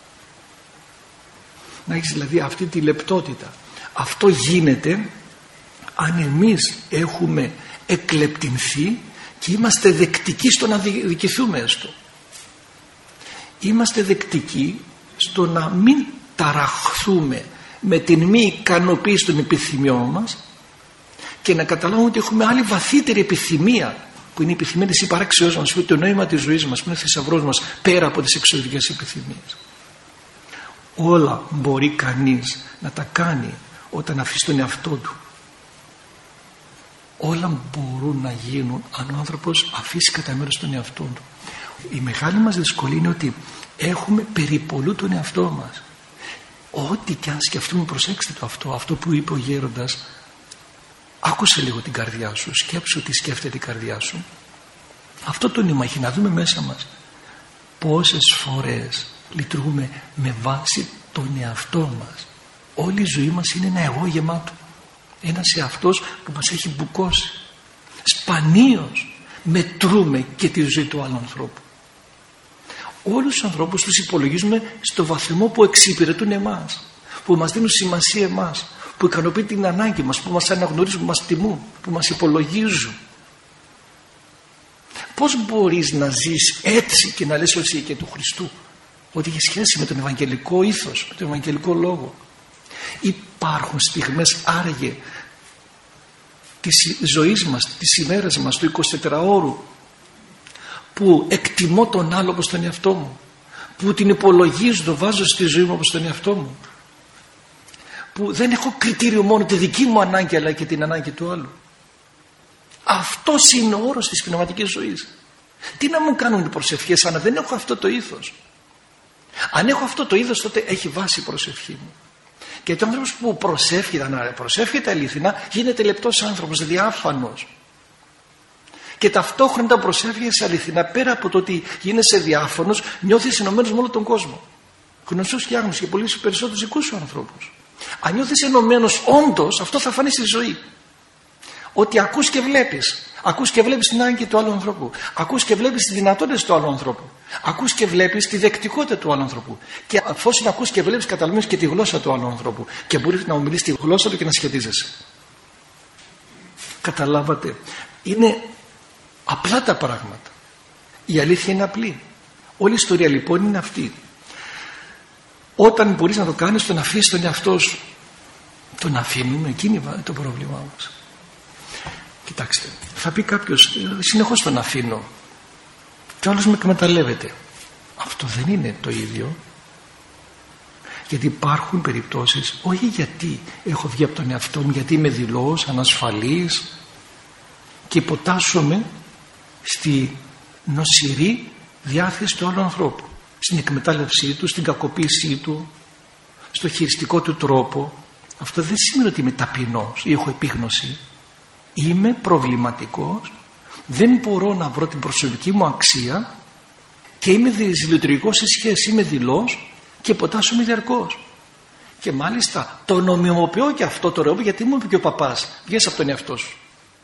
Να έχεις δηλαδή αυτή τη λεπτότητα. Αυτό γίνεται αν εμείς έχουμε εκλεπτυνθεί και είμαστε δεκτικοί στο να δικηθούμε έστω. Είμαστε δεκτικοί στο να μην ταραχθούμε με την μη ικανοποίηση των επιθυμιών μας και να καταλάβουμε ότι έχουμε άλλη βαθύτερη επιθυμία, που είναι η επιθυμία της υπαράξεώς μας, που είναι το νόημα της ζωής μας, που είναι ο θησαυρός μας πέρα από τις εξωτερικές επιθυμίες. Όλα μπορεί κανείς να τα κάνει όταν αφήσει τον εαυτό του. Όλα μπορούν να γίνουν αν ο άνθρωπος αφήσει κατά μέρος τον εαυτό του. Η μεγάλη μας δυσκολία είναι ότι έχουμε περιπολού τον εαυτό μας. Ό,τι και αν σκεφτούμε, προσέξτε το αυτό που είπε ο γέροντας, άκουσε λίγο την καρδιά σου, σκέψου τι σκέφτεται η καρδιά σου. Αυτό το νήμα έχει, να δούμε μέσα μας πόσες φορές λειτουργούμε με βάση τον εαυτό μας. Όλη η ζωή μας είναι ένα εγώ γεμάτο, ένας εαυτός που μας έχει μπουκώσει. Σπανίως μετρούμε και τη ζωή του άλλου ανθρώπου. Όλους τους ανθρώπους τους υπολογίζουμε στο βαθμό που εξυπηρετούν εμάς, που μας δίνουν σημασία εμάς, που ικανοποιεί την ανάγκη μας, που μας αναγνωρίζουν, που μας τιμούν, που μας υπολογίζουν. Πώς μπορείς να ζεις έτσι και να λες ότι και του Χριστού, ότι έχει σχέση με τον ευαγγελικό ήθος, με τον ευαγγελικό λόγο? Υπάρχουν στιγμές άραγε της ζωής μας, της ημέρας μας, του 24ωρου, που εκτιμώ τον άλλο όπως τον εαυτό μου, που την υπολογίζω, το βάζω στη ζωή μου όπως τον εαυτό μου, που δεν έχω κριτήριο μόνο τη δική μου ανάγκη αλλά και την ανάγκη του άλλου? Αυτός είναι ο όρος της πνευματικής ζωής. Τι να μου κάνουν οι προσευχές αν δεν έχω αυτό το ήθος? Αν έχω αυτό το ήθος, τότε έχει βάση η προσευχή μου. Και ο άνθρωπος που προσεύχεται αληθινά γίνεται λεπτός άνθρωπος, διάφανος. Και ταυτόχρονα όταν προσεύχεσαι αληθινά, πέρα από το ότι γίνεσαι διάφανος, νιώθεις ενωμένος με όλο τον κόσμο. γνωστούς και άγνωστους και πολλούς περισσότερους δικούς σου ανθρώπους. Αν νιώθεις ενωμένος όντως, αυτό θα φανεί στη ζωή. Ότι ακούς και βλέπεις. Ακούς και βλέπεις την ανάγκη του άλλου ανθρώπου. Ακούς και βλέπεις τις δυνατότητες του άλλου ανθρώπου. Ακούς και βλέπεις τη δεκτικότητα του άλλου ανθρώπου. Και αφόσον ακούς και βλέπεις, καταλαβαίνεις και τη γλώσσα του άλλου ανθρώπου. Και μπορείς να ομιλείς τη γλώσσα του και να σχετίζεσαι. Καταλάβατε. Είναι απλά τα πράγματα. Η αλήθεια είναι απλή. Όλη η ιστορία λοιπόν είναι αυτή. Όταν μπορείς να το κάνεις, τον αφήσεις τον εαυτό σου. Τον αφήνουμε, εκείνη είναι το πρόβλημά μας. Κοιτάξτε, θα πει κάποιος, συνεχώς τον αφήνω και όλος με εκμεταλλεύεται. Αυτό δεν είναι το ίδιο. Γιατί υπάρχουν περιπτώσεις, όχι γιατί έχω βγει από τον εαυτό μου, γιατί είμαι δειλός, ανασφαλής και υποτάσσομαι στη νοσηρή διάθεση του άλλου ανθρώπου, στην εκμετάλλευσή του, στην κακοποίησή του, στο χειριστικό του τρόπο. Αυτό δεν σημαίνει ότι είμαι ταπεινός ή έχω επίγνωση. Είμαι προβληματικός, δεν μπορώ να βρω την προσωπική μου αξία και είμαι δυσλειτουργικός σε σχέση, είμαι δειλός και υποτάσσομαι διαρκώς. Και μάλιστα το νομιμοποιώ και αυτό το ρεύμα, γιατί μου είπε και ο παπάς, βγες από τον εαυτό σου.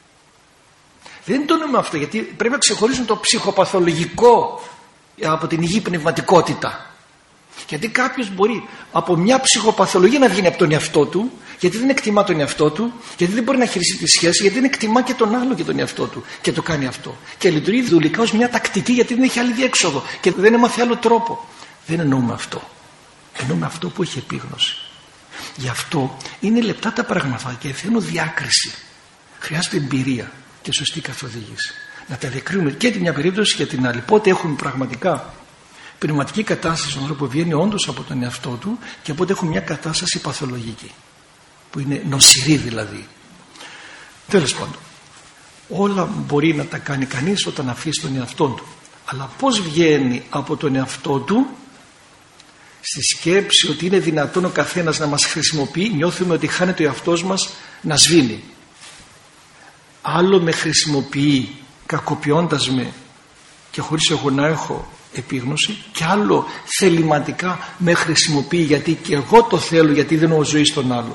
Δεν το νομιμοποιώ αυτό, γιατί πρέπει να ξεχωρίσουν το ψυχοπαθολογικό από την υγιή πνευματικότητα. Γιατί κάποιος μπορεί από μια ψυχοπαθολογία να βγαίνει από τον εαυτό του, γιατί δεν εκτιμά τον εαυτό του, γιατί δεν μπορεί να χειριστεί τη σχέση, γιατί δεν εκτιμά και τον άλλο και τον εαυτό του και το κάνει αυτό. Και λειτουργεί δουλικά ως μια τακτική, γιατί δεν έχει άλλη διέξοδο και δεν έμαθε άλλο τρόπο. Δεν εννοούμε αυτό. Εννοούμε αυτό που έχει επίγνωση. Γι' αυτό είναι λεπτά τα πράγματα και θέλουν διάκριση. Χρειάζεται εμπειρία και σωστή καθοδήγηση. Να τα διακρίνουμε και την μια περίπτωση και την άλλη. Πότε έχουμε πραγματικά πνευματική κατάσταση στον άνθρωπο που βγαίνει όντως από τον εαυτό του και πότε έχουμε μια κατάσταση παθολογική, που είναι νοσηρή δηλαδή. Τέλος πάντων, όλα μπορεί να τα κάνει κανείς όταν αφήσει τον εαυτό του. Αλλά πώς βγαίνει από τον εαυτό του? Στη σκέψη ότι είναι δυνατόν ο καθένας να μας χρησιμοποιεί, νιώθουμε ότι χάνεται ο εαυτός μας να σβήνει. Άλλο με χρησιμοποιεί κακοποιώντας με και χωρίς εγώ να έχω επίγνωση, και άλλο θεληματικά με χρησιμοποιεί γιατί και εγώ το θέλω, γιατί δεν έχω ζωή στον άλλο.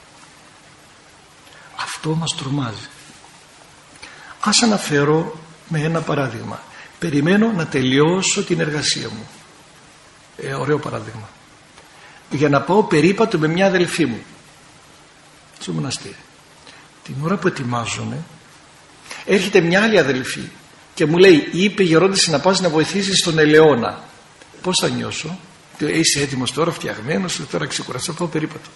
Αυτό μας τρομάζει. Ας αναφέρω με ένα παράδειγμα. Περιμένω να τελειώσω την εργασία μου. Ωραίο παράδειγμα. Για να πάω περίπατο με μια αδελφή μου στο μοναστήρι. Την ώρα που ετοιμάζομαι έρχεται μια άλλη αδελφή και μου λέει, είπε γερόντιση να πας να βοηθήσεις τον Ελαιώνα. Πώς θα νιώσω? Είσαι έτοιμος τώρα, φτιαγμένος, τώρα ξεκουράσαι, θα πάω περίπατο.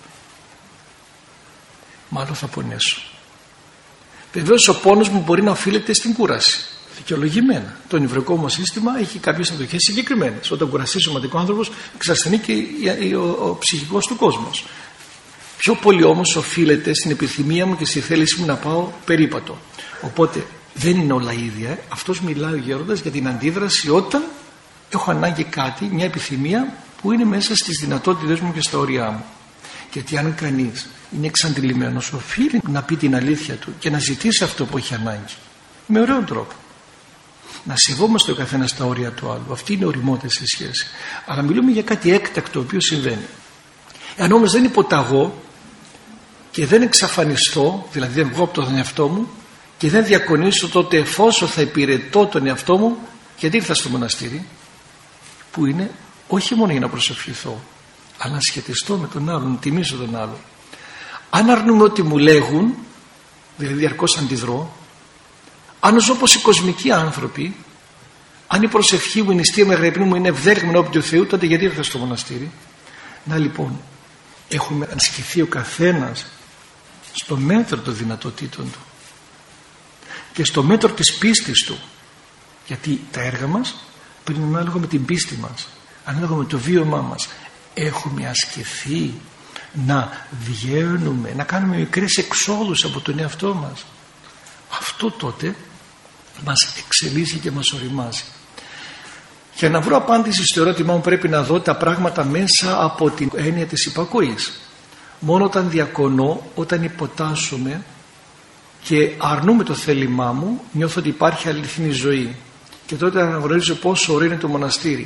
Μάλλον θα πονέσω. Βεβαίως ο πόνος μου μπορεί να οφείλεται στην κούραση. Δικαιολογημένα. Το νευρικό μου σύστημα έχει κάποιες αντοχές συγκεκριμένες. Όταν κουραστεί σωματικό άνθρωπος, εξασθενεί και ο ψυχικός του κόσμος. Πιο πολύ όμως οφείλεται στην επιθυμία μου και στη θέληση μου να πάω περίπατο. Οπότε δεν είναι όλα ίδια. Αυτός μιλάει ο γέροντας για την αντίδραση όταν έχω ανάγκη κάτι, μια επιθυμία που είναι μέσα στις δυνατότητες μου και στα όρια μου. Γιατί αν κανείς είναι εξαντλημένος, οφείλει να πει την αλήθεια του και να ζητήσει αυτό που έχει ανάγκη. Με ωραίο τρόπο. Να σεβόμαστε ο καθένας τα όρια του άλλου. Αυτή είναι οριμότητα στη σχέση. Αλλά μιλούμε για κάτι έκτακτο το οποίο συμβαίνει. Αν όμως δεν υποταγώ και δεν εξαφανιστώ, δηλαδή δεν βγω από τον εαυτό μου και δεν διακονήσω, τότε εφόσον θα υπηρετώ τον εαυτό μου, γιατί ήρθα στο μοναστήρι, που είναι όχι μόνο για να προσευχηθώ, αλλά να σχετιστώ με τον άλλον, να τιμήσω τον άλλον. Αν αρνούμε ό,τι μου λέγουν, δηλαδή διαρκώς αντιδρώ, αν ζω όπως οι κοσμικοί άνθρωποι, αν η προσευχή μου, η νηστεία μου, η αγρυπνή μου είναι ευδέλιγμη ενώπιον του Θεού, τότε γιατί ήρθα στο μοναστήρι? Να λοιπόν, έχουμε ασκηθεί ο καθένας στο μέτρο των δυνατοτήτων του και στο μέτρο της πίστης του, γιατί τα έργα μας πριν είναι ανάλογα με την πίστη μας, ανάλογα με το βίωμά μας. Έχουμε ασκηθεί να βγαίνουμε, να κάνουμε μικρές εξόδους από τον εαυτό μας. Αυτό τότε μας εξελίσσει και μας οριμάζει. Για να βρω απάντηση στο ερώτημά μου πρέπει να δω τα πράγματα μέσα από την έννοια της υπακοής. Μόνο όταν διακονώ, όταν υποτάσσομαι και αρνούμε το θέλημά μου, νιώθω ότι υπάρχει αληθινή ζωή. Και τότε αναγνωρίζω πόσο ωραίο είναι το μοναστήρι,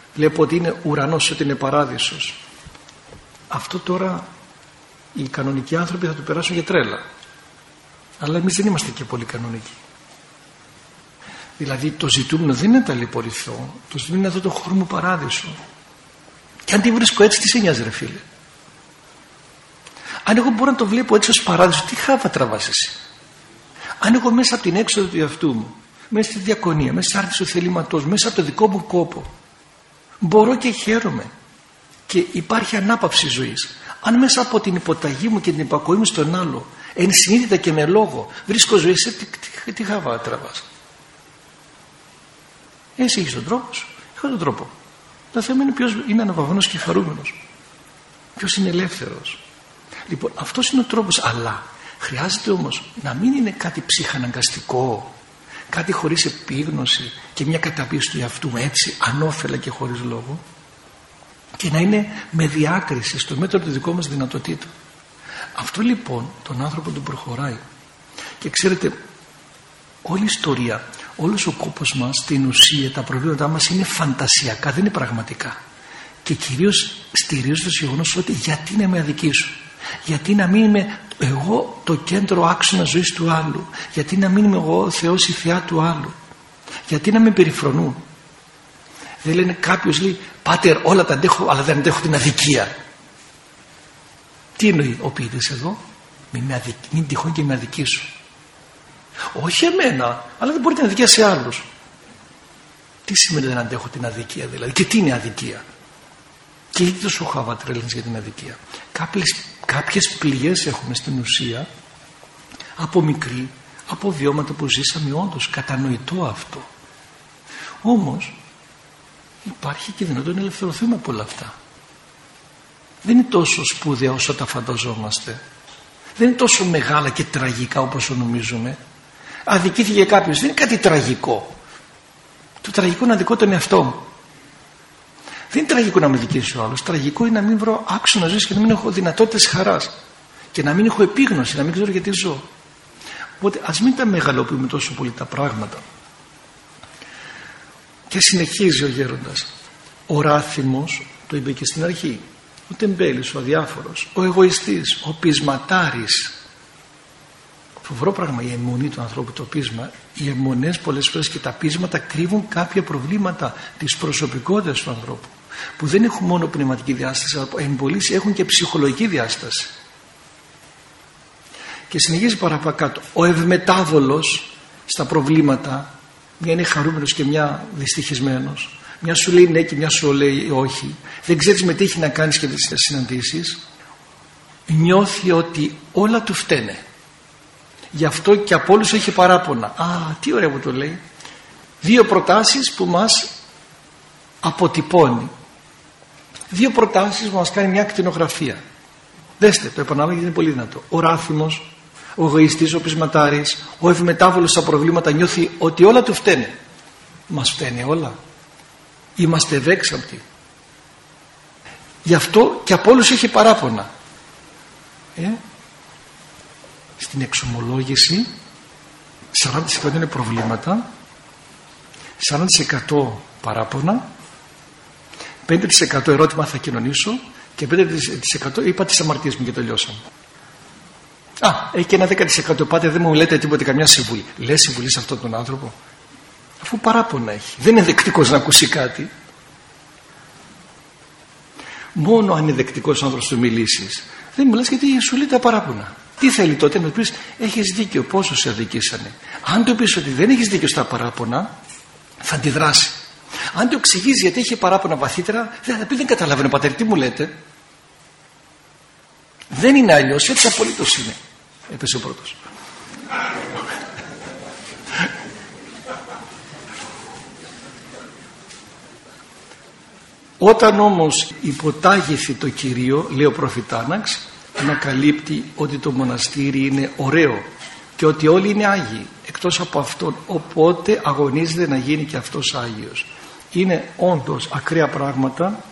Βλέπω ότι είναι ουρανός, ότι είναι παράδεισος. Αυτό τώρα οι κανονικοί άνθρωποι θα το περάσουν για τρέλα. Αλλά εμείς δεν είμαστε και πολύ κανονικοί. Δηλαδή το ζητούμενο δεν είναι να ταλαιπωρηθώ, το ζητούμενο είναι εδώ το χώρο μου παράδεισο. Και αν τη βρίσκω έτσι, τι σε νοιάζει ρε φίλε? Αν εγώ μπορώ να το βλέπω έτσι ως παράδεισο, τι χάβα τραβάς εσύ? Αν εγώ μέσα από την έξοδο του εαυτού μου, μέσα στη διακονία, μέσα στη άρνηση του θελήματός, μέσα από το δικό μου κόπο, μπορώ και χαίρομαι και υπάρχει ανάπαυση ζωής. Αν μέσα από την υποταγή μου και την υπακοή μου στον άλλο, ενσυνείδητα και με λόγο, βρίσκω ζωή, τι χάβα τραβάς? Εσύ έχεις τον τρόπο σου, έχω τον τρόπο. Το θέμα είναι ποιος είναι αναπαυμένος και χαρούμενος, ποιος είναι ελεύθερος. Λοιπόν, αυτός είναι ο τρόπος, αλλά χρειάζεται όμως να μην είναι κάτι ψυχαναγκαστικό, κάτι χωρίς επίγνωση και μια καταπίεση του εαυτού μου έτσι ανώφελα και χωρίς λόγο, και να είναι με διάκριση στο μέτρο του δικό μας δυνατοτήτων. Αυτό λοιπόν τον άνθρωπο τον προχωράει. Και ξέρετε, όλη η ιστορία, όλος ο κόπος μας, στην ουσία τα προβλήματά μας είναι φαντασιακά, δεν είναι πραγματικά. Και κυρίως στηρίζονται στο γεγονός ότι γιατί να με αδικήσω, γιατί να μην είμαι εγώ το κέντρο άξονα ζωής του άλλου, γιατί να μην είμαι εγώ ο Θεός η θεά του άλλου, γιατί να με περιφρονούν. Δεν λένε, κάποιος λέει, πάτερ όλα τα αντέχω αλλά δεν αντέχω την αδικία. Τι εννοεί ο ποιητής εδώ? Μην τυχόν και με αδικήσω. Όχι εμένα, αλλά δεν μπορεί την αδικία σε άλλους. Τι σημαίνει δεν αντέχω την αδικία δηλαδή? Και τι είναι αδικία? Και γιατί τόσο χαβατρέλνεις για την αδικία? Κάποιες πληγές έχουμε στην ουσία από μικρή, από βιώματα που ζήσαμε, όντως κατανοητό αυτό. Όμως υπάρχει και δυνατόν να ελευθερωθούμε από όλα αυτά. Δεν είναι τόσο σπουδαία όσο τα φανταζόμαστε. Δεν είναι τόσο μεγάλα και τραγικά όπως νομίζουμε. Αδικήθηκε κάποιος, δεν είναι κάτι τραγικό. Το τραγικό είναι να αδικώ τον εαυτό μου. Δεν είναι τραγικό να με δικήσει ο άλλος. Τραγικό είναι να μην βρω άξονα ζωής και να μην έχω δυνατότητες χαράς. Και να μην έχω επίγνωση, να μην ξέρω γιατί ζω. Οπότε ας μην τα μεγαλοποιούμε τόσο πολύ τα πράγματα. Και συνεχίζει ο γέροντας. Ο ράθυμος, το είπε και στην αρχή, ο τεμπέλης, ο αδιάφορος, ο εγωιστής, ο πεισματάρης. Φοβερό πράγμα η αιμονή του ανθρώπου, το πείσμα. Οι αιμονές πολλές φορές και τα πείσματα κρύβουν κάποια προβλήματα της προσωπικότητας του ανθρώπου, που δεν έχουν μόνο πνευματική διάσταση, αλλά εμπολίσει έχουν και ψυχολογική διάσταση. Και συνεχίζει παραπακάτω. Ο ευμετάβολος στα προβλήματα, μια είναι χαρούμενος και μια δυστυχισμένος, μια σου λέει ναι και μια σου λέει όχι, δεν ξέρεις με τι έχει να κάνεις και τις συναντήσεις, νιώθει ότι όλα του φταίνε. Γι' αυτό και από όλους έχει παράπονα. Α, τι ωραία που το λέει. Δύο προτάσεις που μας αποτυπώνει. Δύο προτάσεις που μας κάνει μια κτηνογραφία. Δέστε, το επαναλαμβάνω γιατί είναι πολύ δυνατό. Ο ράθυμος, ο εγωιστής, ο πεισματάρης, ο ευμετάβολος στα προβλήματα νιώθει ότι όλα του φταίνε. Μας φταίνε όλα? Είμαστε ευέξαπτοι? Γι' αυτό και από όλους έχει παράπονα. Στην εξομολόγηση 40% είναι προβλήματα, 40% παράπονα, 5% ερώτημα θα κοινωνήσω και 5% είπα τις αμαρτίες μου και τελειώσαμε. Έχει και ένα 10% πάτε δεν μου λέτε τίποτε, καμιά συμβουλή. Λες συμβουλή σε αυτόν τον άνθρωπο? Αφού παράπονα έχει, δεν είναι δεκτικός να ακούσει κάτι. Μόνο αν είναι δεκτικός άνθρωπος του μιλήσεις. Δεν μιλάς γιατί σου λέει τα παράπονα. Τι θέλει τότε? Να πεις έχεις δίκιο, πόσο σε αδικήσανε. Αν του πεις ότι δεν έχεις δίκιο στα παράπονα, θα αντιδράσει. Αν του εξηγείς γιατί έχει παράπονα βαθύτερα, θα πει δεν καταλαβαίνω πατέρ, τι μου λέτε? Δεν είναι αλλιώς, έτσι απολύτως είναι. Έπεσε ο πρώτος. Όταν όμως υποτάγηθη το Κυρίο, λέει ο προφητάναξ, ανακαλύπτει ότι το μοναστήρι είναι ωραίο και ότι όλοι είναι Άγιοι εκτός από αυτόν, οπότε αγωνίζεται να γίνει και αυτός Άγιος. Είναι όντως ακραία πράγματα,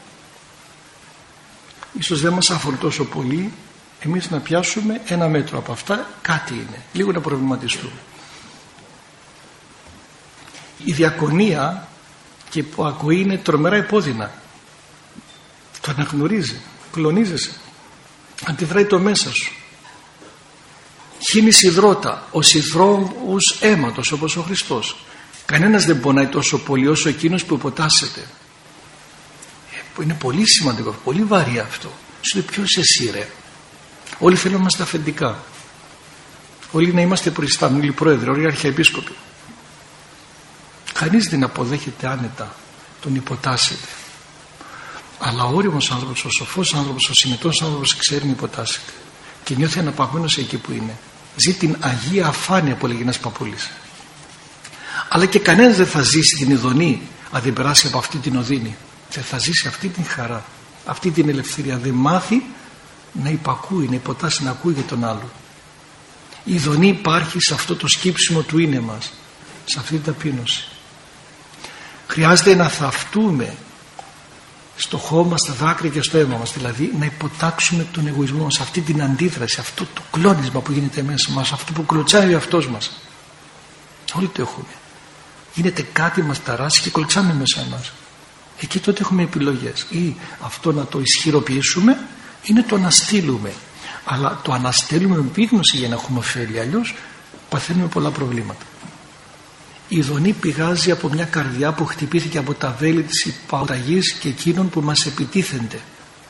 ίσως δεν μας αφορούν τόσο πολύ, εμείς να πιάσουμε ένα μέτρο από αυτά, κάτι είναι, λίγο να προβληματιστούμε. Η διακονία και που ακούει είναι τρομερά επώδυνα. Το αναγνωρίζει, κλονίζεσαι, αντιδράει το μέσα σου. Χύνεις υδρότα, ο υδρόους αίματος όπως ο Χριστός. Κανένας δεν πονάει τόσο πολύ όσο εκείνος που υποτάσσεται. Είναι πολύ σημαντικό, πολύ βαρύ αυτό. Σου λέει, ποιος εσύ ρε? Όλοι θέλουμε να είμαστε αφεντικά. Όλοι να είμαστε προϊστάμενοι πρόεδροι, όλοι αρχιεπίσκοποι. Κανείς δεν αποδέχεται άνετα, τον υποτάσσεται. Αλλά ο όριμος άνθρωπος, ο σοφός άνθρωπος, ο συνετός άνθρωπος ξέρει να υποτάσσεται και νιώθει αναπαυμένος εκεί που είναι. Ζει την Αγία Αφάνεια που έλεγε ένας παππούλης. Αλλά και κανένας δεν θα ζήσει την ειδονή αν δεν περάσει από αυτή την οδύνη. Δεν θα ζήσει αυτή την χαρά, αυτή την ελευθερία. Δεν μάθει να υπακούει, να υποτάσσει, να ακούει για τον άλλο. Η ειδονή υπάρχει σε αυτό το σκύψιμο του είναι μας, σε αυτή την ταπείνωση. Χρειάζεται να θαυτούμε στο χώμα, στα δάκρυα και στο αίμα μας, δηλαδή να υποτάξουμε τον εγωισμό μας, αυτή την αντίδραση, αυτό το κλώνισμα που γίνεται μέσα μας, αυτό που κλωτσάει ο εαυτός μας. Όλοι το έχουμε. Γίνεται κάτι, μας ταράσει και κλωτσάμε μέσα μας. Εκεί τότε έχουμε επιλογές. Ή αυτό να το ισχυροποιήσουμε ή να το αναστείλουμε. Αλλά το αναστέλουμε με επίγνωση για να έχουμε ωφέλη. Αλλιώς παθαίνουμε πολλά προβλήματα. Η ειδονή πηγάζει από μια καρδιά που χτυπήθηκε από τα βέλη της υποταγής και εκείνων που μας επιτίθενται.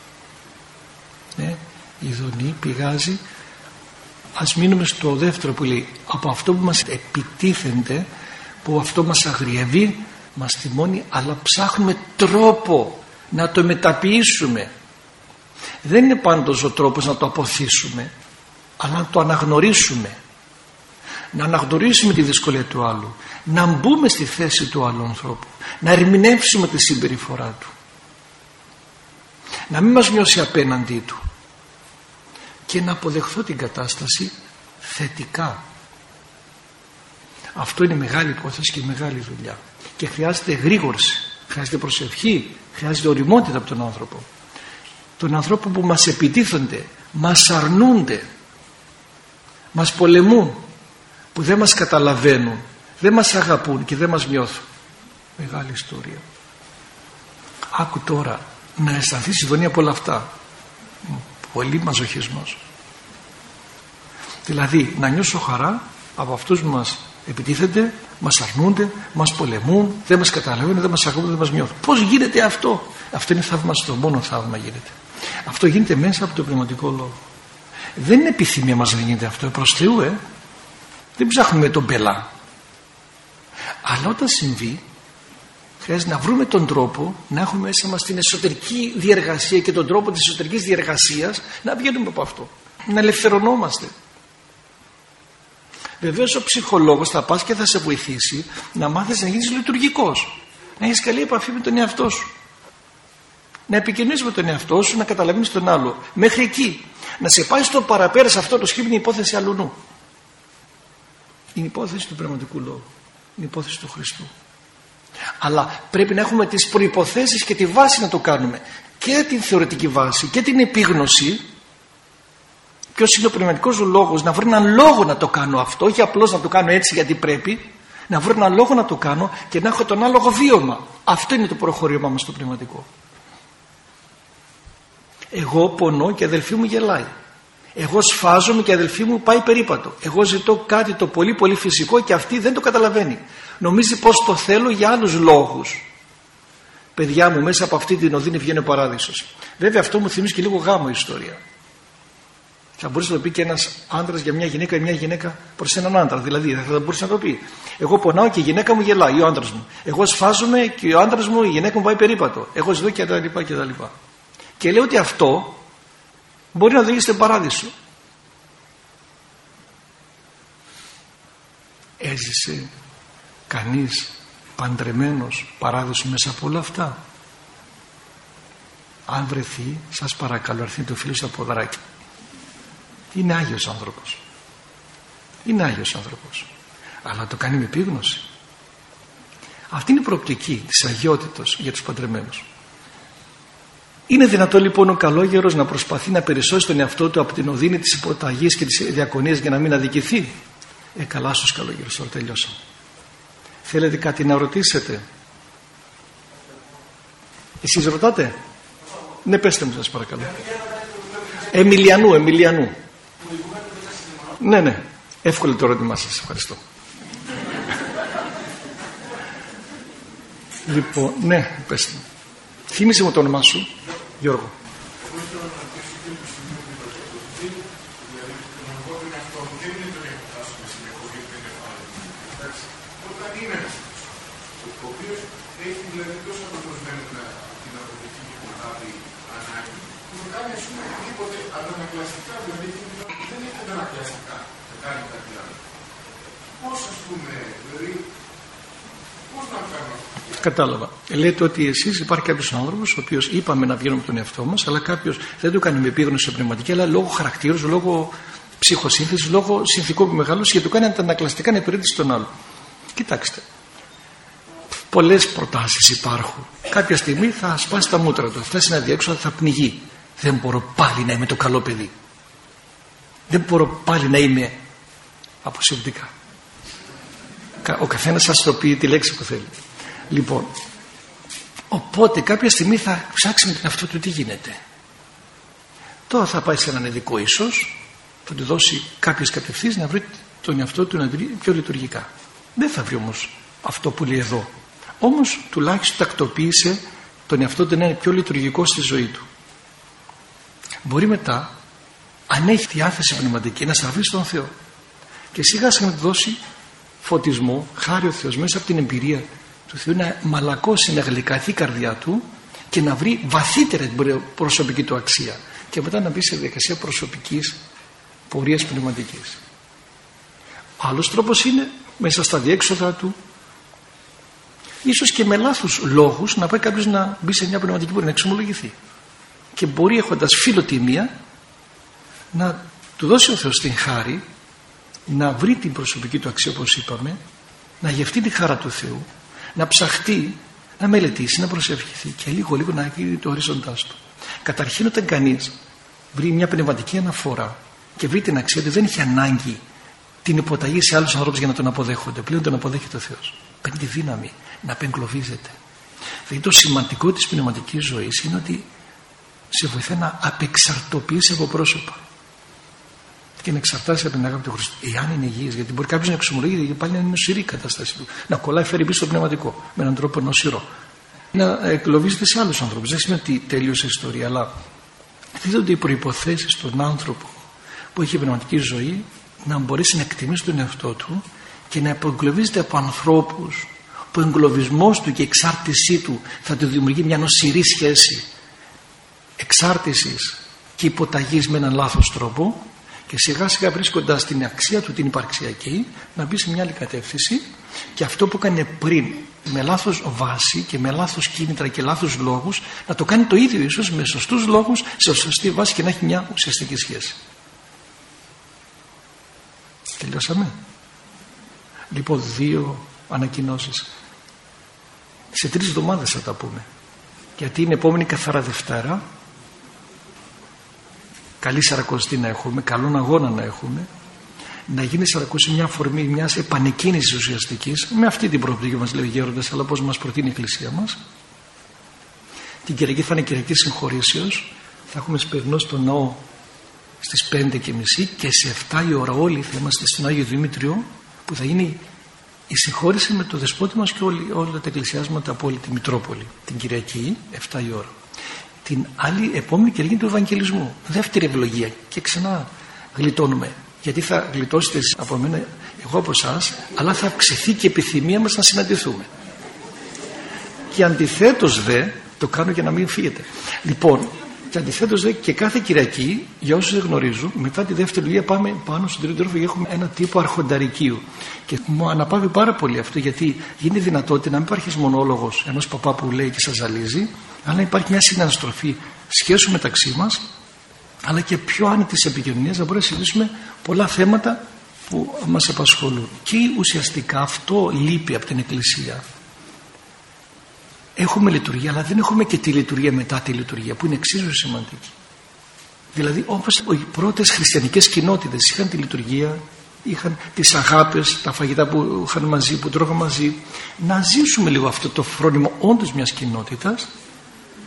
Η ειδονή πηγάζει, ας μείνουμε στο δεύτερο που λέει, από αυτό που μας επιτίθενται, που αυτό μας αγριεύει, μας θυμώνει, αλλά ψάχνουμε τρόπο να το μεταποιήσουμε. Δεν είναι πάντως ο τρόπος να το αποθήσουμε, αλλά να το αναγνωρίσουμε. Να αναγνωρίσουμε τη δυσκολία του άλλου, να μπούμε στη θέση του άλλου ανθρώπου, να ερμηνεύσουμε τη συμπεριφορά του, να μην μας νιώσει απέναντί του και να αποδεχθώ την κατάσταση θετικά. Αυτό είναι μεγάλη υπόθεση και μεγάλη δουλειά και χρειάζεται γρήγορση, χρειάζεται προσευχή, χρειάζεται ωριμότητα από τον άνθρωπο. Τον ανθρώπο που μας επιτίθενται, μας αρνούνται, μας πολεμούν, που δεν μας καταλαβαίνουν, δεν μας αγαπούν και δεν μας νιώθουν. Μεγάλη ιστορία. Άκου τώρα να αισθανθείς ειδονή από όλα αυτά. Πολύ μαζοχισμός. Δηλαδή να νιώσω χαρά από αυτούς που μας επιτίθενται, μας αρνούνται, μας πολεμούν, δεν μας καταλαβαίνουν, δεν μας αγαπούν, δεν μας νιώθουν. Πώς γίνεται αυτό? Αυτό είναι θαυμαστό, μόνο θαύμα γίνεται. Αυτό γίνεται μέσα από το πνευματικό λόγο. Δεν είναι επιθυμία μας να γίνεται αυτό, προς Θεού, Δεν ψάχνουμε τον πελά. Αλλά όταν συμβεί, χρειάζεται να βρούμε τον τρόπο να έχουμε μέσα μας την εσωτερική διεργασία και τον τρόπο της εσωτερικής διεργασίας να βγαίνουμε από αυτό. Να ελευθερωνόμαστε. Βεβαίως ο ψυχολόγος θα πας και θα σε βοηθήσει να μάθεις να γίνεις λειτουργικός. Να έχεις καλή επαφή με τον εαυτό σου. Να επικοινωνείς με τον εαυτό σου, να καταλαβαίνεις τον άλλο. Μέχρι εκεί. Να σε πάει στο παραπέρα σε αυτό το σχήμα, είναι υπόθεση αλλουνού. Είναι υπόθεση του πνευματικού λόγου. Είναι υπόθεση του Χριστού. Αλλά πρέπει να έχουμε τις προϋποθέσεις και τη βάση να το κάνουμε. Και την θεωρητική βάση και την επίγνωση. Ποιος είναι ο πνευματικός λόγος? Να βρω έναν λόγο να το κάνω αυτό, όχι απλώς να το κάνω έτσι γιατί πρέπει. Να βρω έναν λόγο να το κάνω και να έχω τον άλογο βίωμα. Αυτό είναι το προχωρήμα μας στο πνευματικό. Εγώ πονώ και η αδελφή μου γελάει. Εγώ σφάζομαι και η αδελφή μου πάει περίπατο. Εγώ ζητώ κάτι το πολύ πολύ φυσικό και αυτή δεν το καταλαβαίνει. Νομίζει πως το θέλω για άλλους λόγους. Παιδιά μου, μέσα από αυτή την οδύνη βγαίνει ο παράδεισος. Βέβαια αυτό μου θυμίζει και λίγο γάμο ιστορία. Θα μπορούσε να το πει και ένας άντρας για μια γυναίκα ή μια γυναίκα προς έναν άντρα. Δηλαδή δεν θα μπορούσε να το πει. Εγώ πονάω και η γυναίκα μου γελάει ή ο άντρας μου. Εγώ σφάζομαι και ο άντρας μου, η γυναίκα μου πάει περίπατο. Εγώ ζητώ και τα λοιπά και τα λοιπά. Και λέω ότι αυτό μπορεί να οδηγήσει στον παράδεισο. Έζησε κανείς παντρεμένος παράδεισο μέσα από όλα αυτά? Αν βρεθεί, σας παρακαλώ, έρθει το φίλο στα ποδαράκια. Είναι Άγιος άνθρωπος. Είναι Άγιος άνθρωπος. Αλλά το κάνει με επίγνωση. Αυτή είναι η προοπτική της αγιότητος για τους παντρεμένους. Είναι δυνατό λοιπόν ο καλόγερος να προσπαθεί να περισσώσει τον εαυτό του από την οδύνη της υποταγής και της διακονίας για να μην αδικηθεί? Καλά στους καλόγερους, τώρα τελειώσαμε. Θέλετε κάτι να ρωτήσετε? Εσείς ρωτάτε? Ναι, πέστε μου σας παρακαλώ. Εμιλιανού. Ναι, εύκολο το ερώτημά σας, ευχαριστώ. Λοιπόν, ναι, πέστε μου. Θύμισε μου το όνομά σου, Γιώργο. Κατάλαβα. Λέτε ότι εσείς υπάρχει κάποιος άνθρωπος ο οποίος είπαμε να βγαίνουμε από τον εαυτό μας, αλλά κάποιος δεν το κάνει με επίγνωση πνευματική, αλλά λόγω χαρακτήρου, λόγω ψυχοσύνθεσης, λόγω συνθηκών που μεγάλωσε και το κάνει αντανακλαστικά να υπηρετήσει τον άλλο. Κοιτάξτε. Πολλές προτάσεις υπάρχουν. Κάποια στιγμή θα σπάσει τα μούτρα του, θα φτάσει ένα διέξοδο, θα πνιγεί. Δεν μπορώ πάλι να είμαι το καλό παιδί. Δεν μπορώ πάλι να είμαι αποσυντικά. Ο καθένας σας το πει τη λέξη που θέλει. Λοιπόν, οπότε κάποια στιγμή θα ψάξει με τον εαυτό του τι γίνεται. Τώρα θα πάει σε έναν ειδικό ίσως, θα του δώσει κάποιες κατευθύνσεις να βρει τον εαυτό του να βρει πιο λειτουργικά. Δεν θα βρει όμως αυτό που λέει εδώ. Όμως τουλάχιστον τακτοποίησε τον εαυτό του να είναι πιο λειτουργικό στη ζωή του. Μπορεί μετά, αν έχει διάθεση πνευματική, να στραφεί στον Θεό και σιγά σιγά να του δώσει φωτισμό, χάρη ο Θεός μέσα από την εμπειρία του Θεού να μαλακώσει, να γλυκαθεί η καρδιά του και να βρει βαθύτερα την προσωπική του αξία και μετά να μπει σε διαδικασία προσωπικής πορείας πνευματικής. Άλλος τρόπος είναι μέσα στα διέξοδα του, ίσως και με λάθος λόγους, να πάει κάποιος να μπει σε μια πνευματική πορεία, να εξομολογηθεί και μπορεί έχοντας φιλοτιμία να του δώσει ο Θεός την χάρη να βρει την προσωπική του αξία, όπως είπαμε, να γευτεί τη χαρά του Θεού, να ψαχτεί, να μελετήσει, να προσευχηθεί και λίγο να γίνει το ορίζοντάς του. Καταρχήν, όταν κανείς βρει μια πνευματική αναφορά και βρει την αξία του, δεν έχει ανάγκη την υποταγή σε άλλους ανθρώπους για να τον αποδέχονται. Πλέον τον αποδέχεται ο Θεός. Παίρνει τη δύναμη να απεγκλωβίζεται. Δηλαδή το σημαντικό της πνευματικής ζωής είναι ότι σε βοηθάει να απεξαρτοποιήσει από πρόσωπα και να εξαρτάσει από την αγάπη του Χριστού. Εάν είναι υγιής, γιατί μπορεί κάποιος να εξομολογείται και πάλι να είναι νοσηρή η κατάσταση του, να κολλάει φέρει πίσω το πνευματικό με έναν τρόπο νοσηρό. Να εγκλωβίζεται σε άλλους ανθρώπους. Δεν σημαίνει ότι τελείωσε η ιστορία, αλλά δίδονται οι προϋποθέσεις στον άνθρωπο που έχει πνευματική ζωή να μπορέσει να εκτιμήσει τον εαυτό του και να απογκλωβίζεται από ανθρώπους που ο εγκλωβισμός του και η εξάρτησή του θα του δημιουργεί μια νοσηρή σχέση εξάρτησης και υποταγής με έναν λάθος τρόπο και σιγά σιγά βρίσκοντας την αξία του την υπαρξιακή να μπει σε μια άλλη κατεύθυνση και αυτό που έκανε πριν με λάθος βάση και με λάθος κίνητρα και λάθος λόγους να το κάνει το ίδιο ίσως με σωστούς λόγους σε σωστή βάση και να έχει μια ουσιαστική σχέση. Τελειώσαμε. Λοιπόν, 2 ανακοινώσεις. Σε 3 εβδομάδες θα τα πούμε, γιατί είναι επόμενη καθαρά Δευτέρα. Καλή Σαρακοστή να έχουμε, καλόν αγώνα να έχουμε, να γίνει Σαρακοστή μια αφορμή μιας επανεκκίνησης ουσιαστικής, με αυτή την προοπτική μας λέει ο Γέροντας, αλλά πώς μας προτείνει η Εκκλησία μας. Την Κυριακή θα είναι Κυριακή Συγχωρήσεως, θα έχουμε σπερινό στο ναό στις 5:30 και σε 7 η ώρα όλοι θα είμαστε στον Άγιο Δημήτριο, που θα γίνει η συγχώρηση με το δεσπότη μας και όλα τα εκκλησιάσματα από όλη τη Μητρόπολη. Την Κυριακή 7 η ώρα. Την άλλη επόμενη Κυριακή του Ευαγγελισμού, δεύτερη ευλογία, και ξανά γλιτώνουμε, γιατί θα γλιτώσετε από μένα, εγώ από εσάς, αλλά θα αυξηθεί και η επιθυμία μας να συναντηθούμε. Και αντιθέτως δε, το κάνω για να μην φύγετε, λοιπόν, και αντιθέτως δε και κάθε Κυριακή, για όσους δεν γνωρίζουν, μετά τη δεύτερη ευλογία πάμε πάνω στον τρίτο όροφο και έχουμε ένα τύπο αρχονταρικίου. Και μου αναπαύει πάρα πολύ αυτό, γιατί γίνει δυνατότητα να μην υπάρχει μονόλογος ενός παπά που λέει και σας ζαλίζει, αλλά να υπάρχει μια συναναστροφή σχέσεων μεταξύ μας, αλλά και πιο άνετης επικοινωνίας, να μπορούμε να συζητήσουμε πολλά θέματα που μας απασχολούν. Και ουσιαστικά αυτό λείπει από την Εκκλησία. Έχουμε λειτουργία, αλλά δεν έχουμε και τη λειτουργία μετά τη λειτουργία, που είναι εξίσου σημαντική. Δηλαδή, όπως οι πρώτες χριστιανικές κοινότητες είχαν τη λειτουργία, είχαν τις αγάπες, τα φαγητά που είχαν μαζί, που τρώγαν μαζί, να ζήσουμε λίγο αυτό το φρόνιμο όντως μιας κοινότητας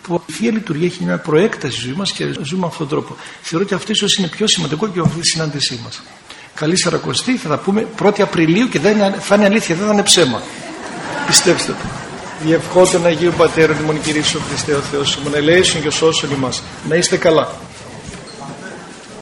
που η Θεία Λειτουργία έχει μια προέκταση στη ζωή μας και ζούμε με αυτόν τον τρόπο. Θεωρώ ότι αυτό ίσως είναι πιο σημαντικό και από αυτή τη συνάντησή μας. Καλή Σαρακοστή, θα τα πούμε 1η Απριλίου και θα είναι αλήθεια, δεν θα είναι ψέμα. Πιστέψτε το. Διευχόντων Αγίου Πατέρων ημών Κυρίσου Χριστέ ο Θεός ημών ελέησον και σώσον ημάς. Να είστε καλά.